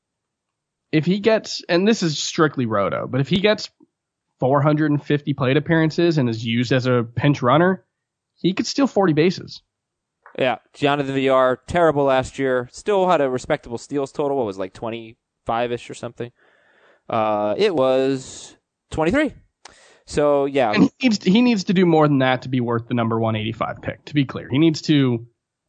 if he gets, and this is strictly roto, but if he gets four hundred fifty plate appearances and is used as a pinch runner, he could steal forty bases. Yeah, Jonathan Villar, terrible last year. Still had a respectable steals total. What was it, like twenty-five-ish or something? Uh, it was twenty-three. So, yeah. And he needs, to, he needs to do more than that to be worth the number one eighty-five pick, to be clear. He needs to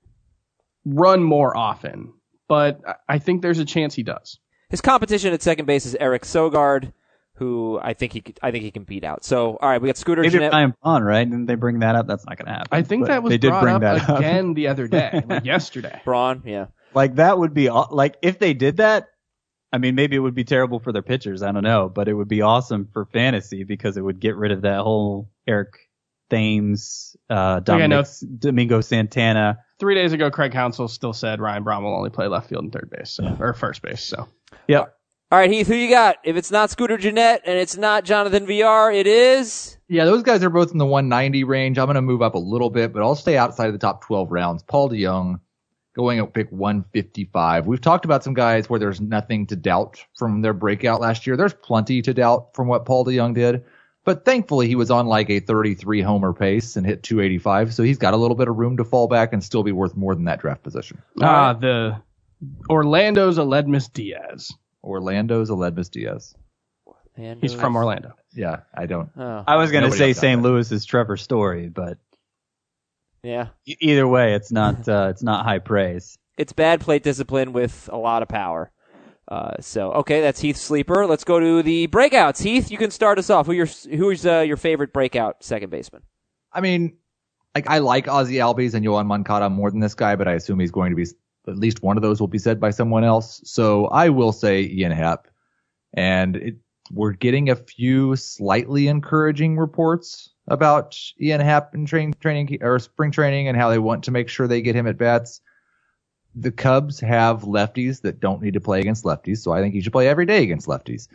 run more often, but I think there's a chance he does. His competition at second base is Eric Sogard, who I think he could, I think he can beat out. So, all right, we got Scooter Maybe Gennett. Ryan Braun, right? Didn't they bring that up? That's not going to happen. I think But that was they did brought bring up that up. again the other day, like yesterday. Braun, yeah. Like that would be aw- like if they did that. I mean, maybe it would be terrible for their pitchers. I don't know, but it would be awesome for fantasy because it would get rid of that whole Eric Thames, uh, Okay, no. Dominic, Domingo Santana. Three days ago, Craig Counsell still said Ryan Braun will only play left field and third base, so, or first base. So, Yep. All right, Heath, who you got? If it's not Scooter Gennett and it's not Jonathan Villar, it is... Yeah, those guys are both in the one ninety range. I'm going to move up a little bit, but I'll stay outside of the top twelve rounds. Paul DeJong going at pick one fifty-five. We've talked about some guys where there's nothing to doubt from their breakout last year. There's plenty to doubt from what Paul DeJong did, but thankfully he was on like a thirty-three homer pace and hit two eighty-five, so he's got a little bit of room to fall back and still be worth more than that draft position. ah, uh, the Orlando's Aledmus Diaz. Orlando's Aledmus Diaz. And He's from Orlando. Yeah, I don't. Oh, I was going to Nobody say else got Saint that. Louis is Trevor Story, but yeah. e- either way, it's not uh, it's not high praise. It's bad plate discipline with a lot of power. Uh, so, okay, that's Heath's sleeper. Let's go to the breakouts. Heath, you can start us off. Who your Who's uh, your favorite breakout second baseman? I mean, like I like Ozzy Albies and Yohan Moncada more than this guy, but I assume he's going to be at least one of those will be said by someone else. So I will say Ian Happ. And it, we're getting a few slightly encouraging reports about Ian Happ in train, training or spring training and how they want to make sure they get him at bats. The Cubs have lefties that don't need to play against lefties, so I think he should play every day against lefties.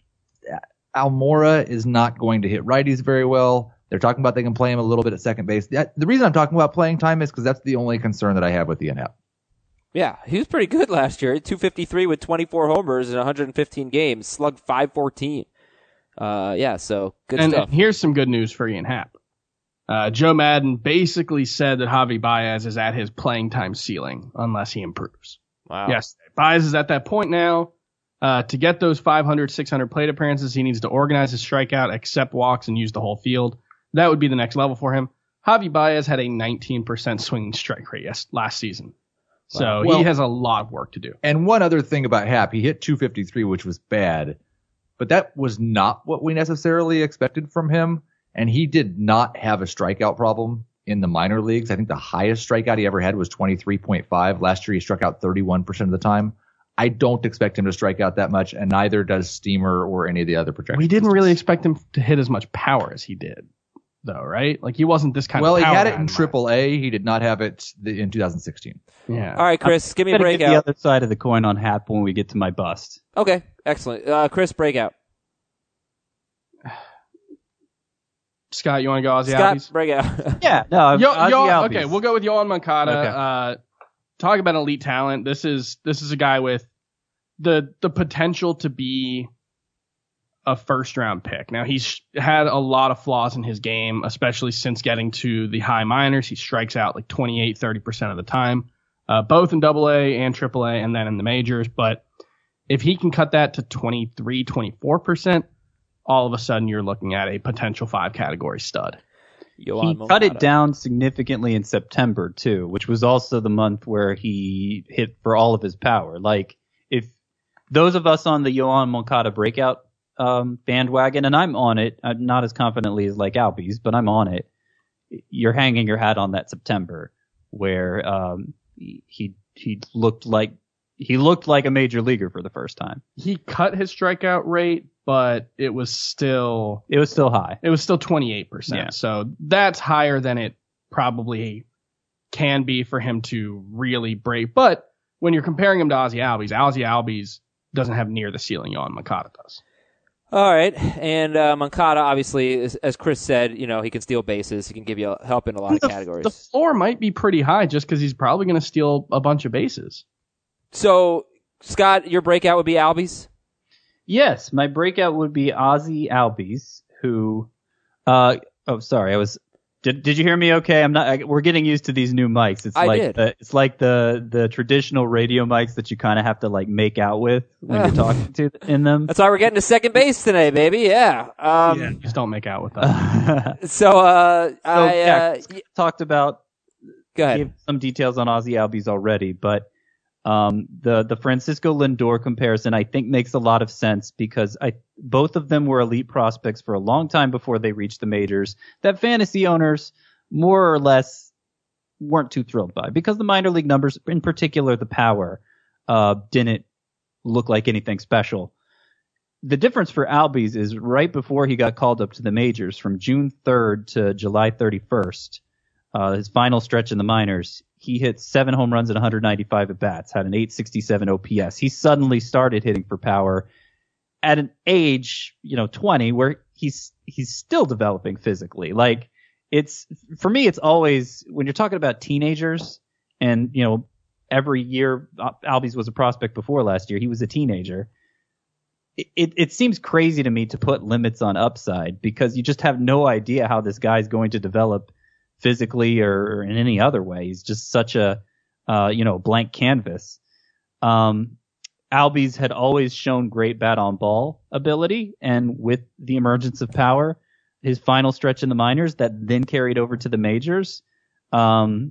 Almora is not going to hit righties very well. They're talking about they can play him a little bit at second base. That, the reason I'm talking about playing time is because that's the only concern that I have with Ian Happ. Yeah, he was pretty good last year. two fifty-three with twenty-four homers in one hundred fifteen games, slugged five fourteen. Uh, yeah, so good and stuff. here's some good news for Ian Happ. Uh, Joe Madden basically said that Javi Baez is at his playing time ceiling unless he improves. Wow. Yes, Baez is at that point now. Uh, to get those five hundred, six hundred plate appearances, he needs to organize his strikeout, accept walks, and use the whole field. That would be the next level for him. Javi Baez had a nineteen percent swinging strike rate yes, last season. So Wow. Well- he has a lot of work to do. And one other thing about Happ, he hit two fifty-three, which was bad, but that was not what we necessarily expected from him. And he did not have a strikeout problem in the minor leagues. I think the highest strikeout he ever had was twenty-three point five. Last year, he struck out thirty-one percent of the time. I don't expect him to strike out that much, and neither does Steamer or any of the other projections. We didn't really expect him to hit as much power as he did, though, right? Like he wasn't this kind Well, of he power had it guy in mind. triple A. He did not have it the- in two thousand sixteen. Yeah. All right, Chris, give me a I'm gonna get the breakout. other side of the coin on Hap when we get to my bust. Okay, excellent. Uh, Chris, breakout. Scott, you want to go Ozzy Scott, Albies? breakout. Yeah, no, Yo, Ozzy yo, Albies. okay, we'll go with Yohan Moncada. Okay. Uh, talk about elite talent. This is this is a guy with the the potential to be a first round pick. Now he's had a lot of flaws in his game, especially since getting to the high minors. He strikes out like twenty-eight, thirty percent of the time, uh, both in double A and triple A and then in the majors. But if he can cut that to twenty-three, twenty-four percent, all of a sudden you're looking at a potential five category stud. Yohan He cut it Moncada. down significantly in September too, which was also the month where he hit for all of his power. Like if those of us on the Yohan Moncada breakout um, bandwagon, and I'm on it, I'm not as confidently as like Albies, but I'm on it. You're hanging your hat on that September where um, he, he he looked like he looked like a major leaguer for the first time. He cut his strikeout rate, but it was still It was still high. it was still twenty-eight percent. Yeah. So that's higher than it probably can be for him to really break. But when you're comparing him to Ozzy Albies, Ozzy Albies doesn't have near the ceiling Yohan Moncada does. All right, and uh, Moncada, obviously, as, as Chris said, you know, he can steal bases. He can give you help in a lot of the, categories. The floor might be pretty high just because he's probably going to steal a bunch of bases. So, Scott, your breakout would be Albies? Yes, my breakout would be Ozzy Albies, who, uh, oh, sorry, I was, did, did you hear me okay? I'm not, I, we're getting used to these new mics. It's I like, did. The, it's like the, the traditional radio mics that you kind of have to like make out with when you're talking to in them. That's why we're getting to second base today, baby. Yeah. Um, yeah, just don't make out with that. So, uh, So, I, yeah, uh, Chris talked about, go ahead. gave some details on Ozzy Albies already, but um, the the Francisco Lindor comparison I think makes a lot of sense because I both of them were elite prospects for a long time before they reached the majors that fantasy owners more or less weren't too thrilled by because the minor league numbers, in particular the power, uh, didn't look like anything special. The difference for Albies is right before he got called up to the majors from June third to July thirty-first. Uh, his final stretch in the minors, he hit seven home runs and one hundred ninety-five at bats, had an eight sixty-seven O P S. He suddenly started hitting for power at an age, you know, twenty, where he's he's still developing physically. Like it's for me, it's always when you're talking about teenagers, and you know, every year Albies was a prospect before last year. He was a teenager. It, it it seems crazy to me to put limits on upside because you just have no idea how this guy's going to develop physically or, or in any other way. He's just such a, uh, you know, blank canvas. Um, Albies had always shown great bat on ball ability, and with the emergence of power, his final stretch in the minors that then carried over to the majors, um,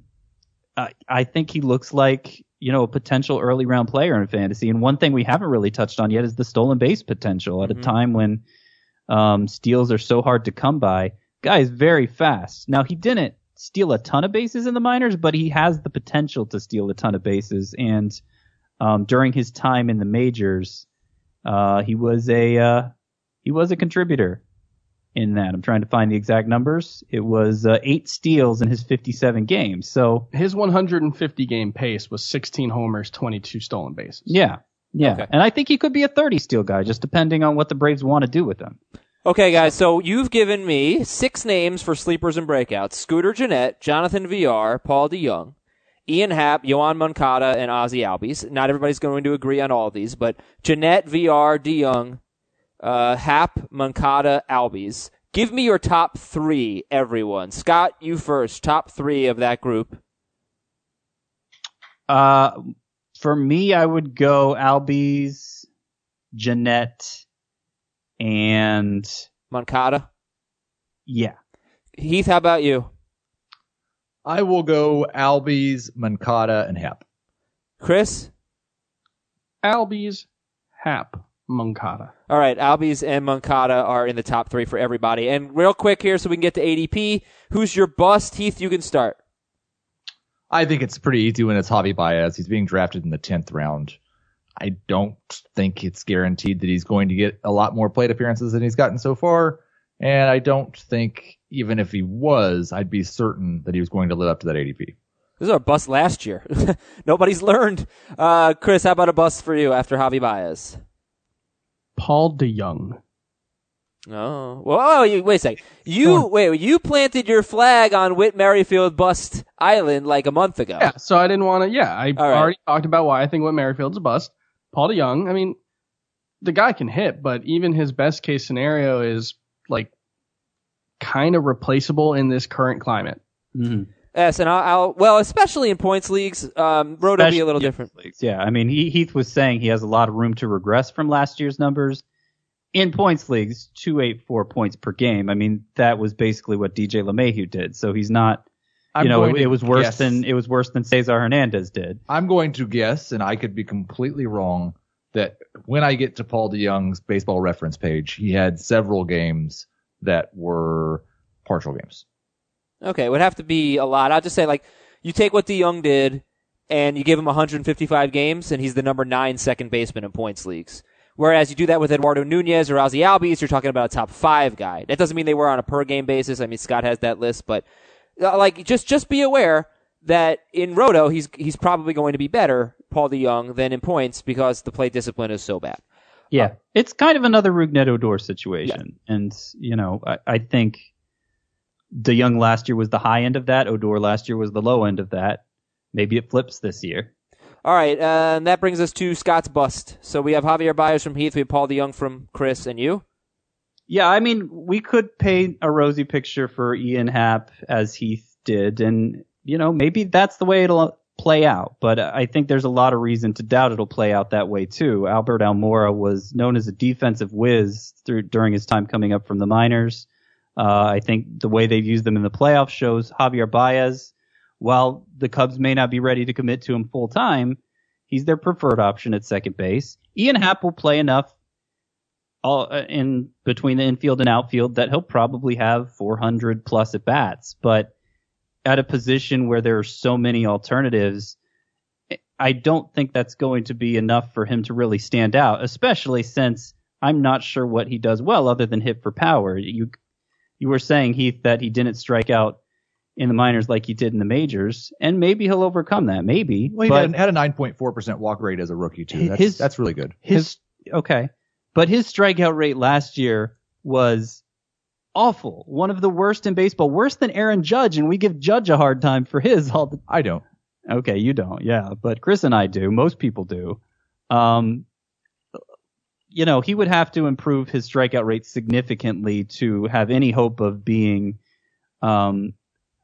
I, I think he looks like, you know, a potential early round player in fantasy. And one thing we haven't really touched on yet is the stolen base potential at Mhm. a time when um, steals are so hard to come by. Guy is very fast. Now, he didn't steal a ton of bases in the minors, but he has the potential to steal a ton of bases. And um, during his time in the majors, uh, he was a uh, he was a contributor in that. I'm trying to find the exact numbers. It was uh, eight steals in his fifty-seven games. So His one hundred fifty game pace was sixteen homers, twenty-two stolen bases. yeah, yeah. Okay. And I think he could be a thirty steal guy, just depending on what the Braves want to do with him. Okay, guys, so you've given me six names for sleepers and breakouts. Scooter Gennett, Jonathan V R, Paul DeYoung, Ian Happ, Yohan Moncada, and Ozzy Albies. Not everybody's going to agree on all of these, but Gennett, V R, DeYoung, uh, Happ, Moncada, Albies. Give me your top three, everyone. Scott, you first. Top three of that group. Uh, for me, I would go Albies, Gennett, and Moncada. yeah. Heath, how about you? I will go Albies, Moncada, and Happ. Chris? Albies, Happ, Moncada. All right, Albies and Moncada are in the top three for everybody. And real quick here so we can get to A D P, who's your bust? Heath, you can start. I think it's pretty easy when it's Javi Baez. He's being drafted in the tenth round. I don't think it's guaranteed that he's going to get a lot more plate appearances than he's gotten so far. And I don't think, even if he was, I'd be certain that he was going to live up to that A D P. This is our bust last year. Nobody's learned. Uh, Chris, how about a bust for you after Javi Baez? Paul DeYoung. Oh, well, oh, you, wait a second. You, wait, you planted your flag on Whit Merrifield Bust Island like a month ago. Yeah, so I didn't want to. Yeah, I All right. already talked about why I think Whit Merrifield's a bust. Paul DeYoung, I mean, the guy can hit, but even his best case scenario is like kind of replaceable in this current climate. Mm-hmm. Yes, and I'll, I'll, well, especially in points leagues, um, road will be a little Especially- different. Yeah, I mean, he, Heath was saying he has a lot of room to regress from last year's numbers. In points leagues, two eighty-four points per game. I mean, that was basically what D J LeMahieu did. So he's not, you I'm know, going it, to it was worse guess- than it was worse than Cesar Hernandez did. I'm going to guess, and I could be completely wrong, that when I get to Paul DeYoung's baseball reference page, he had several games that were partial games. Okay, it would have to be a lot. I'll just say, like, you take what DeYoung did, and you give him one hundred fifty-five games, and he's the number nine second baseman in points leagues. Whereas you do that with Eduardo Nunez or Ozzy Albies, you're talking about a top five guy. That doesn't mean they were on a per game basis. I mean, Scott has that list, but uh, like just just be aware that in Roto, he's he's probably going to be better, Paul DeJong, than in points because the plate discipline is so bad. Yeah, Uh, it's kind of another Rougned Odor situation, and you know, I, I think DeJong last year was the high end of that. Odor last year was the low end of that. Maybe it flips this year. All right, uh, and that brings us to Scott's bust. So we have Javier Baez from Heath, we have Paul DeJong from Chris, and you? Yeah, I mean, we could paint a rosy picture for Ian Happ as Heath did, and you know, maybe that's the way it'll play out. But I think there's a lot of reason to doubt it'll play out that way too. Albert Almora was known as a defensive whiz through during his time coming up from the minors. Uh, I think the way they've used them in the playoffs shows Javier Baez, while the Cubs may not be ready to commit to him full time, he's their preferred option at second base. Ian Happ will play enough all, uh, in between the infield and outfield that he'll probably have four hundred plus at bats. But at a position where there are so many alternatives, I don't think that's going to be enough for him to really stand out, especially since I'm not sure what he does well other than hit for power. You you were saying, Heath, that he didn't strike out in the minors like he did in the majors, and maybe he'll overcome that. Maybe. Well, he but had, had a nine point four percent walk rate as a rookie, too. That's, His- that's really good. his okay, but his strikeout rate last year was awful, one of the worst in baseball, worse than Aaron Judge, and we give Judge a hard time for his all the I don't. Okay, you don't, yeah, but Chris and I do. Most people do. Um, you know, he would have to improve his strikeout rate significantly to have any hope of being um,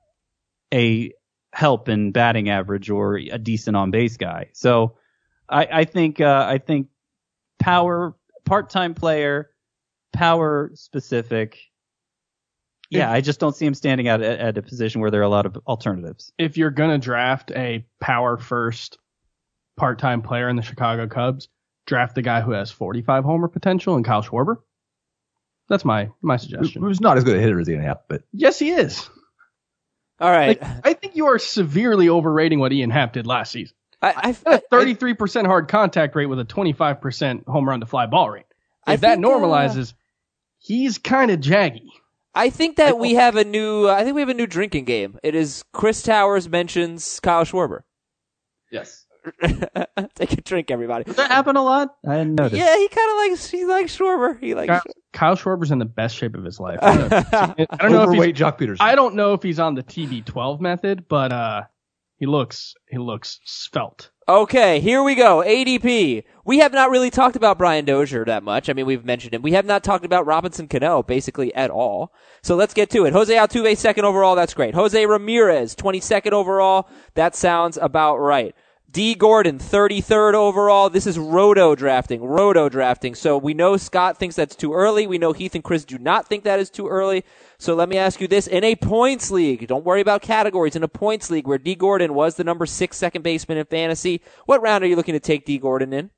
a help in batting average or a decent on base guy. So I, I think uh, I think power, part-time player, power specific. Yeah, I just don't see him standing out at, at a position where there are a lot of alternatives. If you're going to draft a power first part-time player in the Chicago Cubs, draft the guy who has forty-five homer potential and Kyle Schwarber. That's my, my suggestion. Who's not as good a hitter as Ian Happ, but Yes, he is. All right. Like, I think you are severely overrating what Ian Happ did last season. I, A I, thirty-three percent hard contact rate with a twenty-five percent home run to fly ball rate. If I that think, uh, normalizes, he's kind of jaggy. I think that we have a new. Uh, I think we have a new drinking game. It is Chris Towers mentions Kyle Schwarber. yes. Take a drink, everybody. Does that happen a lot? I didn't notice. Yeah, he kind of likes. He likes Schwarber. He likes. Kyle, Kyle Schwarber's in the best shape of his life. I don't know if he's, I don't know if he's Overweight Jock Peterson. I don't know if he's on the T B twelve method, but uh, he looks he looks svelte. Okay, here we go. A D P. We have not really talked about Brian Dozier that much. I mean, we've mentioned him. We have not talked about Robinson Cano basically at all. So let's get to it. Jose Altuve, second overall. That's great. Jose Ramirez, twenty-second overall. That sounds about right. D. Gordon, thirty-third overall. This is roto drafting. Roto drafting. So we know Scott thinks that's too early. We know Heath and Chris do not think that is too early. So let me ask you this. In a points league, don't worry about categories. In a points league where D. Gordon was the number six second baseman in fantasy, what round are you looking to take D. Gordon in?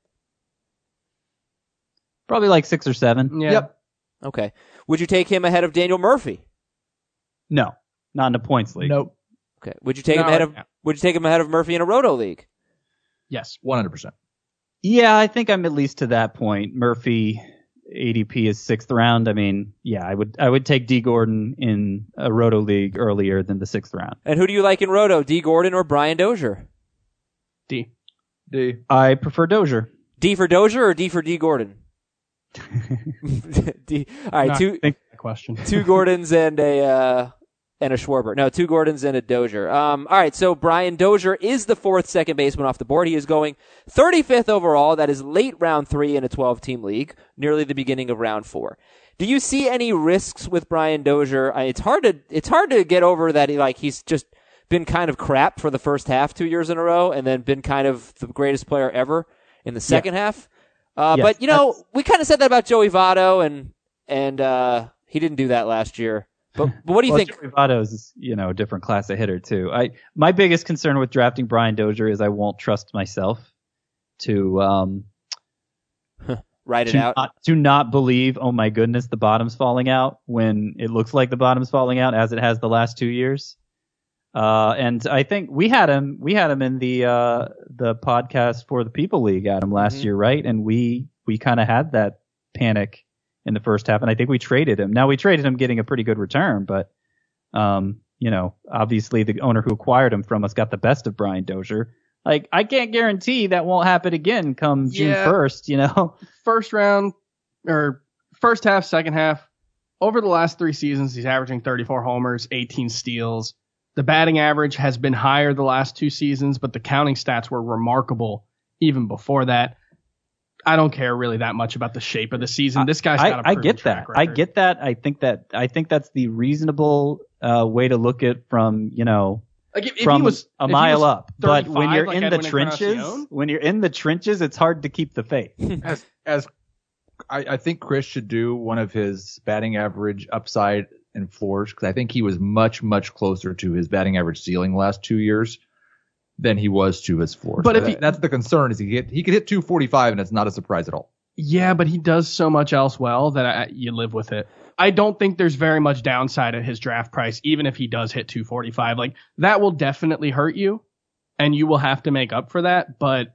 Probably like six or seven. Yeah. Yep. Okay. Would you take him ahead of Daniel Murphy? No, not in a points league. Nope. Okay. Would you take No, him ahead of yeah. Would you take him ahead of Murphy in a roto league? Yes. one hundred percent. Yeah, I think I'm at least to that point. Murphy A D P is sixth round. I mean, yeah, I would I would take D. Gordon in a roto league earlier than the sixth round. And who do you like in roto? D. Gordon or Brian Dozier? D. D. I prefer Dozier. D for Dozier or D for D. Gordon? D. All right, Not two think that question. two Gordons and a uh, and a Schwarber. No, two Gordons and a Dozier. Um, all right, so Brian Dozier is the fourth second baseman off the board. He is going thirty-fifth overall. That is late round three in a twelve-team league, nearly the beginning of round four. Do you see any risks with Brian Dozier? I, it's hard to it's hard to get over that. He, like he's just been kind of crap for the first half two years in a row, and then been kind of the greatest player ever in the second half. Uh, Yes, but you know, that's- we kind of said that about Joey Votto, and and uh, he didn't do that last year. But, but what do you well, think? Joey Votto's is, you know, a different class of hitter too. I my biggest concern with drafting Brian Dozier is I won't trust myself to um Write it to out. not, to not believe, oh my goodness, the bottom's falling out when it looks like the bottom's falling out as it has the last two years. Uh, and I think we had him, we had him in the, uh, the podcast for the People League, Adam, last Mhm. year, right? And we, we kind of had that panic in the first half, and I think we traded him. Now we traded him getting a pretty good return, but, um, you know, obviously the owner who acquired him from us got the best of Brian Dozier. Like, I can't guarantee that won't happen again come June Yeah. first, you know? First round or first half, second half. Over the last three seasons, he's averaging thirty-four homers, eighteen steals. The batting average has been higher the last two seasons, but the counting stats were remarkable even before that. I don't care really that much about the shape of the season. This guy's got a I, I proven get track that. I record. get that. I think that, I think that's the reasonable, uh, way to look at from, you know, Like if, if from he was a if he mile was up. But when thirty-five, you're like in the Edwin trenches, Encarnacion, when you're in the trenches, it's hard to keep the faith. as as I, I think Chris should do one of his batting average upside and floors, because I think he was much much closer to his batting average ceiling the last two years than he was to his floor. But So if he- that- that's the concern, is he get he could hit two forty-five and it's not a surprise at all. Yeah, but he does so much else well that I, you live with it. I don't think there's very much downside at his draft price, even if he does hit two forty-five. Like, that will definitely hurt you, and you will have to make up for that. But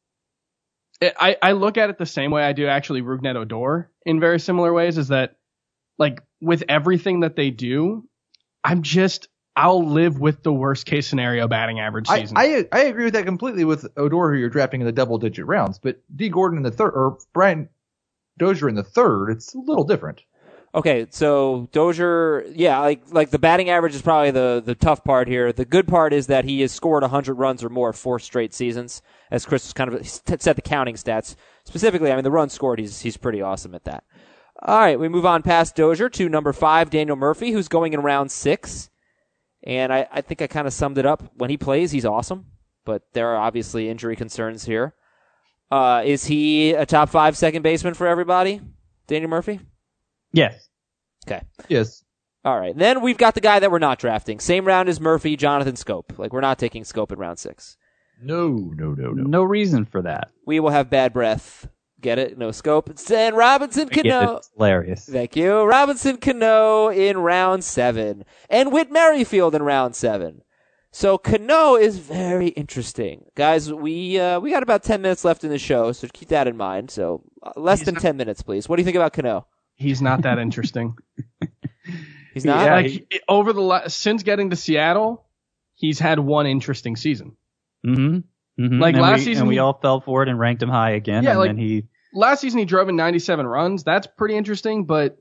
it, I, I look at it the same way I do actually Rougned Odor in very similar ways, is that, like, with everything that they do, I'm just, I'll live with the worst case scenario batting average I, season. I I agree with that completely with Odor, who you're drafting in the double digit rounds, but D Gordon in the third, or Brian Dozier in the third, it's a little different. Okay, so Dozier, yeah, like like the batting average is probably the the tough part here. The good part is that he has scored one hundred runs or more four straight seasons, as Chris was kind of set the counting stats. Specifically, I mean, the runs scored, he's he's pretty awesome at that. All right, we move on past Dozier to number five, Daniel Murphy, who's going in round six. And I, I think I kind of summed it up. When he plays, he's awesome, but there are obviously injury concerns here. Uh, is he a top five second baseman for everybody, Daniel Murphy? Yes. Okay. Yes. All right. Then we've got the guy that we're not drafting. Same round as Murphy, Jonathan Scope. Like, we're not taking Scope in round six. No, no, no, no. No reason for that. We will have bad breath. Get it? No Scope. And Robinson I get it. Cano. It's hilarious. Thank you. Robinson Cano in round seven. And Whit Merrifield in round seven. So Cano is very interesting. Guys, we uh, we got about ten minutes left in the show, so keep that in mind. So uh, less He's than not- ten minutes, please. What do you think about Cano? He's not that interesting. He's not? Yeah, like he- he- over the la- since getting to Seattle, he's had one interesting season. Mm-hmm. Mm-hmm. Like and last we, season and we he- all fell for it and ranked him high again. Yeah, and like- then he, Last season he drove in ninety-seven runs. That's pretty interesting, but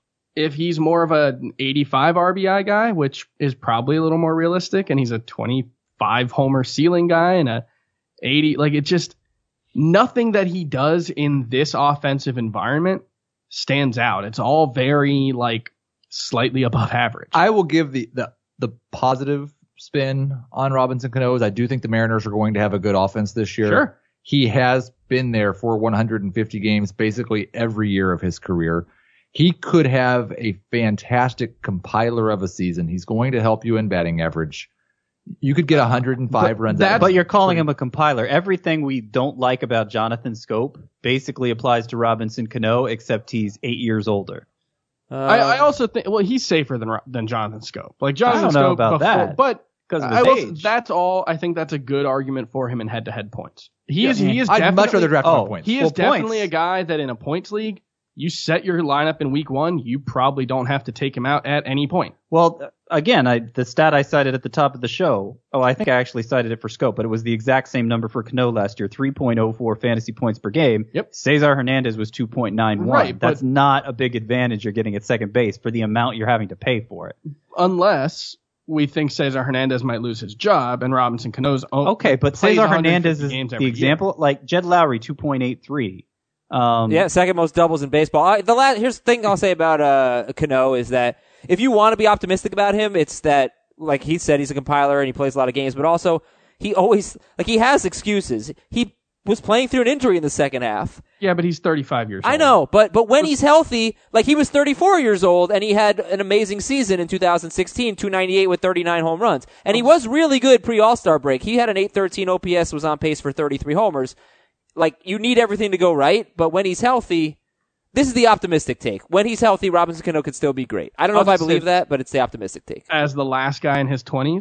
if he's more of an eighty-five R B I guy, which is probably a little more realistic, and he's a twenty-five homer ceiling guy and a eighty, like it just, nothing that he does in this offensive environment stands out. It's all very like slightly above average. I will give the, the, the positive spin on Robinson Cano. I do think the Mariners are going to have a good offense this year. Sure. He has been there for one hundred fifty games basically every year of his career. He could have a fantastic compiler of a season. He's going to help you in batting average. You could get one hundred five But runs. that- out of but him. you're calling him a compiler. Everything we don't like about Jonathan Scope basically applies to Robinson Cano, except he's eight years older. Uh, I, I also think, well, he's safer than Ro- than Jonathan Scope. Like Jonathan don't know Scope about before, that. but Because of I his will, age. that's all. I think that's a good argument for him in head-to-head points. He is. He is. I'd definitely, much rather draft him oh, on points. He is Well, definitely points. a guy that in a points league, you set your lineup in week one, you probably don't have to take him out at any point. Well, uh, again, I, the stat I cited at the top of the show, oh, I think I actually cited it for Scope, but it was the exact same number for Cano last year, three point oh four fantasy points per game. Yep. Cesar Hernandez was two point nine one. Right, but- That's not a big advantage you're getting at second base for the amount you're having to pay for it. Unless we think Cesar Hernandez might lose his job and Robinson Cano's own. Okay, but plays Cesar one hundred fifty Hernandez is games the every year. example. Like Jed Lowry, two point eight three. Um, Yeah, second most doubles in baseball. I, the last, here's the thing I'll say about uh, Cano is that if you want to be optimistic about him, it's that, like he said, he's a compiler and he plays a lot of games, but also he always, like he has excuses. He was playing through an injury in the second half. Yeah, but he's thirty-five years old. I know, but but when he's healthy, like he was thirty-four years old and he had an amazing season in two thousand sixteen, two ninety-eight with thirty-nine home runs. And he was really good pre-All-Star break. He had an eight thirteen O P S, was on pace for thirty-three homers. Like, you need everything to go right, but when he's healthy, this is the optimistic take. When he's healthy, Robinson Cano could still be great. I don't know I'll if I just believe say- that, but it's the optimistic take. As the last guy in his twenties,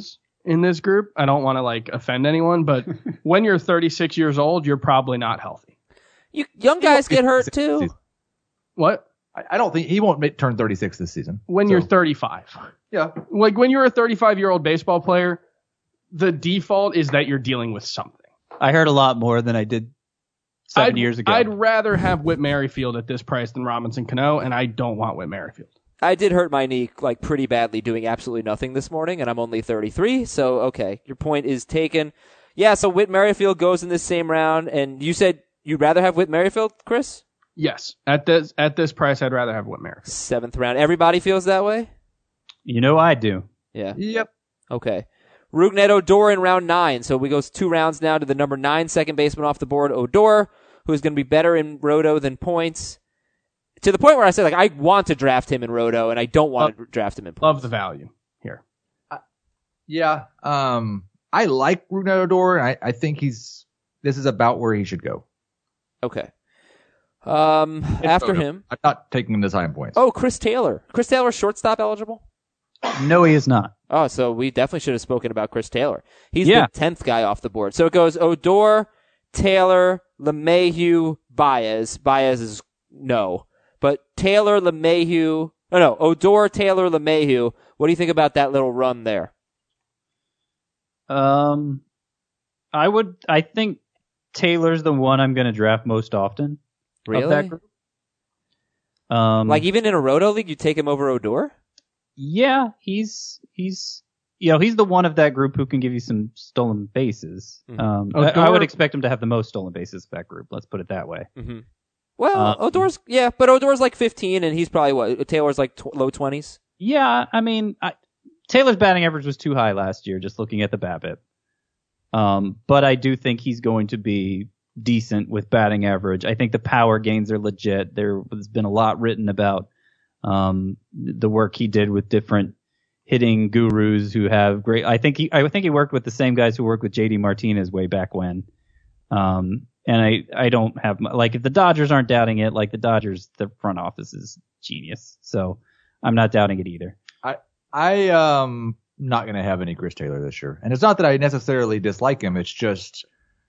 in this group. I don't want to like offend anyone, but when you're thirty-six years old, you're probably not healthy. You young guys get hurt too. What? I, I don't think he won't make, turn thirty-six this season. When So, you're thirty-five. yeah, Like when you're a thirty-five year old baseball player, the default is that you're dealing with something. I heard a lot more than I did seven I'd, years ago. I'd rather have Whit Merrifield at this price than Robinson Cano, and I don't want Whit Merrifield. I did hurt my knee like pretty badly doing absolutely nothing this morning, and I'm only thirty-three. So okay, your point is taken. Yeah, so Whit Merrifield goes in this same round, and you said you'd rather have Whit Merrifield, Chris? Yes, at this at this price, I'd rather have Whit Merrifield. Seventh round. Everybody feels that way? You know I do. Yeah. yep. Okay. Rougned Odor in round nine. So we go two rounds now to the number nine second baseman off the board, Odor, who's going to be better in Roto than points. To the point where I said, like, I want to draft him in Roto, and I don't want to draft him in points. Love the value here. Yeah. Um, I like Rougned Odor, and I, I think he's this is about where he should go. Okay. Um, after Roto. him. I'm not taking him this high in points. Oh, Chris Taylor. Chris Taylor, shortstop eligible? No, he is not. Oh, so we definitely should have spoken about Chris Taylor. He's Yeah. the tenth guy off the board. So it goes Odor, Taylor, LeMahieu, Baez. Baez is no. But Taylor, LeMahieu, no, no, Odor, Taylor, LeMahieu. What do you think about that little run there? Um, I would. I think Taylor's the one I'm going to draft most often. Of that Really? group. Um, Like even in a Roto league, you take him over Odor? yeah, he's he's you know he's the one of that group who can give you some stolen bases. Mhm. Um, I, Odor- I would expect him to have the most stolen bases of that group. Let's put it that way. Mm-hmm. Well, Uh, Odor's yeah, but Odor's like fifteen, and he's probably what Taylor's like tw- low twenties. Yeah, I mean, I, Taylor's batting average was too high last year, just looking at the BABIP. Um, but I do think he's going to be decent with batting average. I think the power gains are legit. There has been a lot written about um, the work he did with different hitting gurus who have great. I think he, I think he worked with the same guys who worked with J D Martinez way back when. Um, and I, I don't have my, like if the Dodgers aren't doubting it, like the Dodgers, the front office is genius. So I'm not doubting it either. I I um not gonna have any Chris Taylor this year, and it's not that I necessarily dislike him. It's just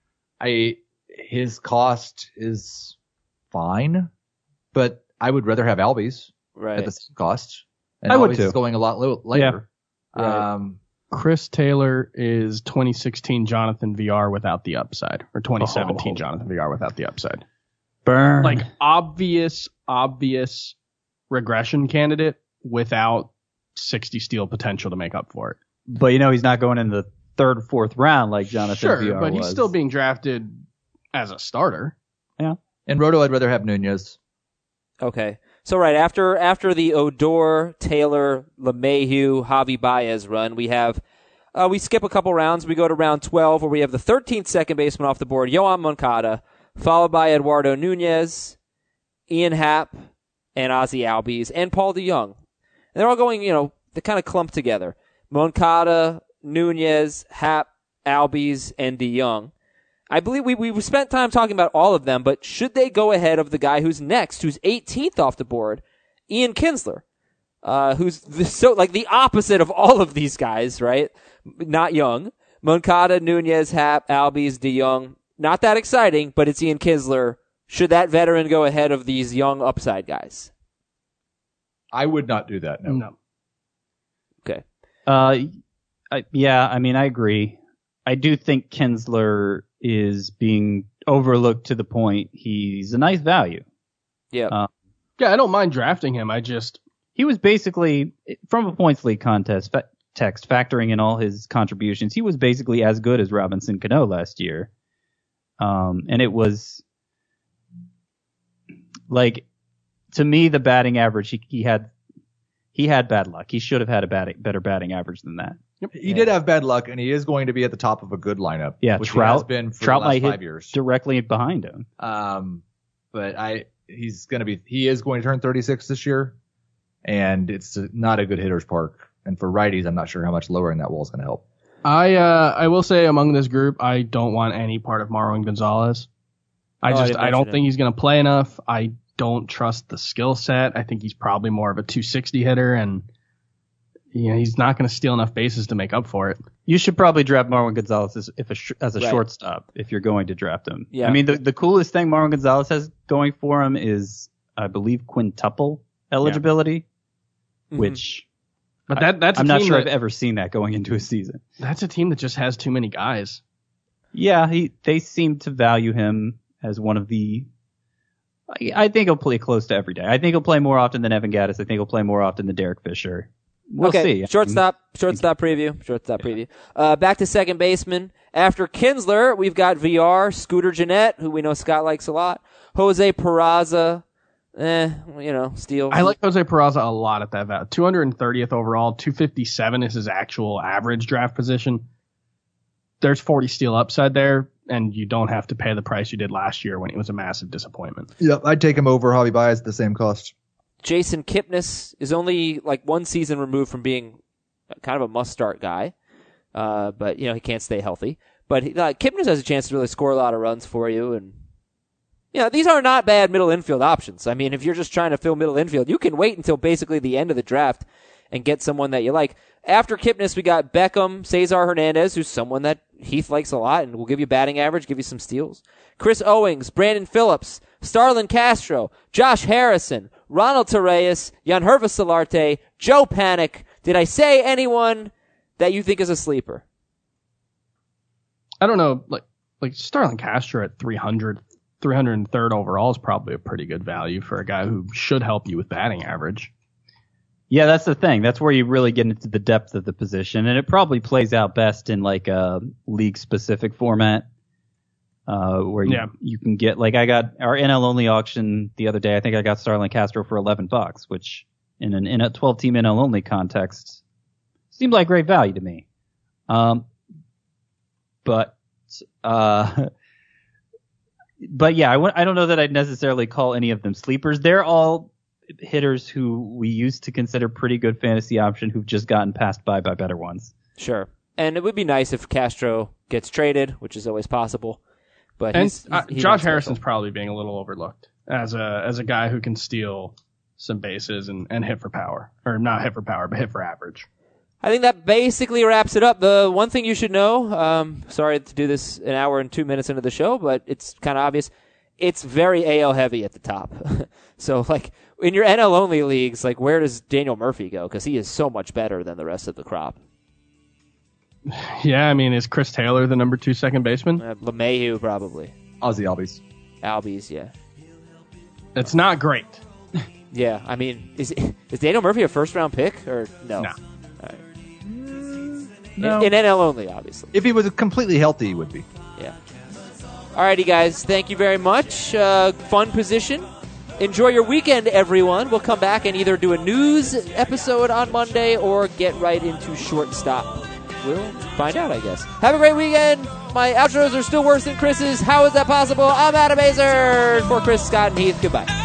I his cost is fine, but I would rather have Albies Right. at the same cost. And I would Albies too. is going a lot lo- later. Right. Um, Chris Taylor is twenty sixteen Jonathan V R without the upside, or twenty seventeen Oh. Jonathan V R without the upside. Burn. Like obvious, obvious regression candidate without sixty steal potential to make up for it. But you know he's not going in the third, fourth round like Jonathan Sure, V R but was. he's still being drafted as a starter. in Roto, I'd rather have Nunez. Okay. So right after after the Odor, Taylor, LeMahieu, Javi Baez run, we have uh, we skip a couple rounds. We go to round twelve where we have the thirteenth second baseman off the board, Yohan Moncada, followed by Eduardo Nunez, Ian Happ, and Ozzie Albies, and Paul DeJong. And they're all going, you know, they kind of clump together. Moncada, Nunez, Happ, Albies, and DeJong. I believe we, we spent time talking about all of them, but should they go ahead of the guy who's next, who's eighteenth off the board, Ian Kinsler, uh, who's the, so like the opposite of all of these guys, right? Not young. Moncada, Nunez, Happ, Albies, DeJong. Not that exciting, but it's Ian Kinsler. Should that veteran go ahead of these young upside guys? I would not do that. No. No. Okay. Uh, I, yeah, I mean, I agree. I do think Kinsler is being overlooked to the point he's a nice value. Yeah. Uh, Yeah, I don't mind drafting him. I just He was basically, from a points league contest fa- text, factoring in all his contributions, he was basically as good as Robinson Cano last year. Um, and it was like, to me, the batting average, he, he had, he had bad luck. He should have had a bat, better batting average than that. He did have bad luck, and he is going to be at the top of a good lineup. Yeah, which Trout he has been for Trout the last might five hit years. directly behind him. Um, but I, he's going to be, he is going to turn thirty-six this year, and it's not a good hitter's park. And for righties, I'm not sure how much lowering that wall is going to help. I uh I will say among this group, I don't want any part of Marwin Gonzalez. I Oh, I just didn't I, don't mention think him. he's going to play enough. I don't trust the skill set. I think he's probably more of a two sixty hitter, and you know, he's not going to steal enough bases to make up for it. You should probably draft Marwin Gonzalez as, if a sh- as a Right. shortstop if you're going to draft him. Yeah. I mean, the, the coolest thing Marwin Gonzalez has going for him is, I believe, quintuple eligibility, Mhm. which But that that's I'm a not team sure that, I've ever seen that going into a season. that's a team that just has too many guys. Yeah, he they seem to value him as one of the. I, I think he'll play close to every day. I think he'll play more often than Evan Gattis. I think he'll play more often than Derek Fisher. We'll okay, see. shortstop, shortstop preview, shortstop preview. Uh, back to second baseman. After Kinsler, we've got V R, Scooter Gennett, who we know Scott likes a lot, Jose Peraza, eh, you know, Steele. I like Jose Peraza a lot at that value. two hundred thirtieth overall, two fifty-seven is his actual average draft position. There's forty steal upside there, and you don't have to pay the price you did last year when it was a massive disappointment. Yep, I'd take him over Javi Baez at the same cost. Jason Kipnis is only like one season removed from being kind of a must-start guy, uh, but you know he can't stay healthy. But he, uh, Kipnis has a chance to really score a lot of runs for you, and you know these are not bad middle infield options. I mean, if you're just trying to fill middle infield, you can wait until basically the end of the draft and get someone that you like. After Kipnis, we got Beckham, Cesar Hernandez, who's someone that Heath likes a lot and will give you batting average, give you some steals. Chris Owings, Brandon Phillips, Starlin Castro, Josh Harrison, Ronald Torreyes, Yanherva Solarte, Joe Panic. Did I say anyone that you think is a sleeper? I don't know, like like Starlin Castro at three hundred, three hundred third overall is probably a pretty good value for a guy who should help you with batting average. Yeah, that's the thing. That's where you really get into the depth of the position, and it probably plays out best in like a league-specific format, uh, where you, Yeah. you can get like I got our N L only auction the other day. I think I got Starlin Castro for eleven bucks, which in an in a twelve team N L only context seemed like great value to me. Um, but uh, but yeah, I w- I don't know that I'd necessarily call any of them sleepers. They're all hitters who we used to consider pretty good fantasy option who've just gotten passed by by better ones. Sure. And it would be nice if Castro gets traded, which is always possible. But And he's, uh, he's Josh not Harrison's special. probably being a little overlooked as a as a guy who can steal some bases and, and hit for power. Or not hit for power, but hit for average. I think that basically wraps it up. The one thing you should know, um, sorry to do this an hour and two minutes into the show, but it's kind of obvious. It's very A L heavy at the top. So, like, in your N L only leagues, like, where does Daniel Murphy go? Because he is so much better than the rest of the crop. Yeah, I mean, is Chris Taylor the number two second baseman? Uh, LeMahieu, probably. Ozzy Albies. Albies, yeah. It's not great. Yeah, I mean, is is Daniel Murphy a first round pick or no? No. No. In, in N L only, obviously. If he was completely healthy, he would be. Yeah. Alrighty, guys. Thank you very much. Uh, fun position. Enjoy your weekend, everyone. We'll come back and either do a news episode on Monday or get right into shortstop. We'll find out, I guess. Have a great weekend. My outros are still worse than Chris's. How is that possible? I'm Adam Azer for Chris, Scott, and Heath. Goodbye.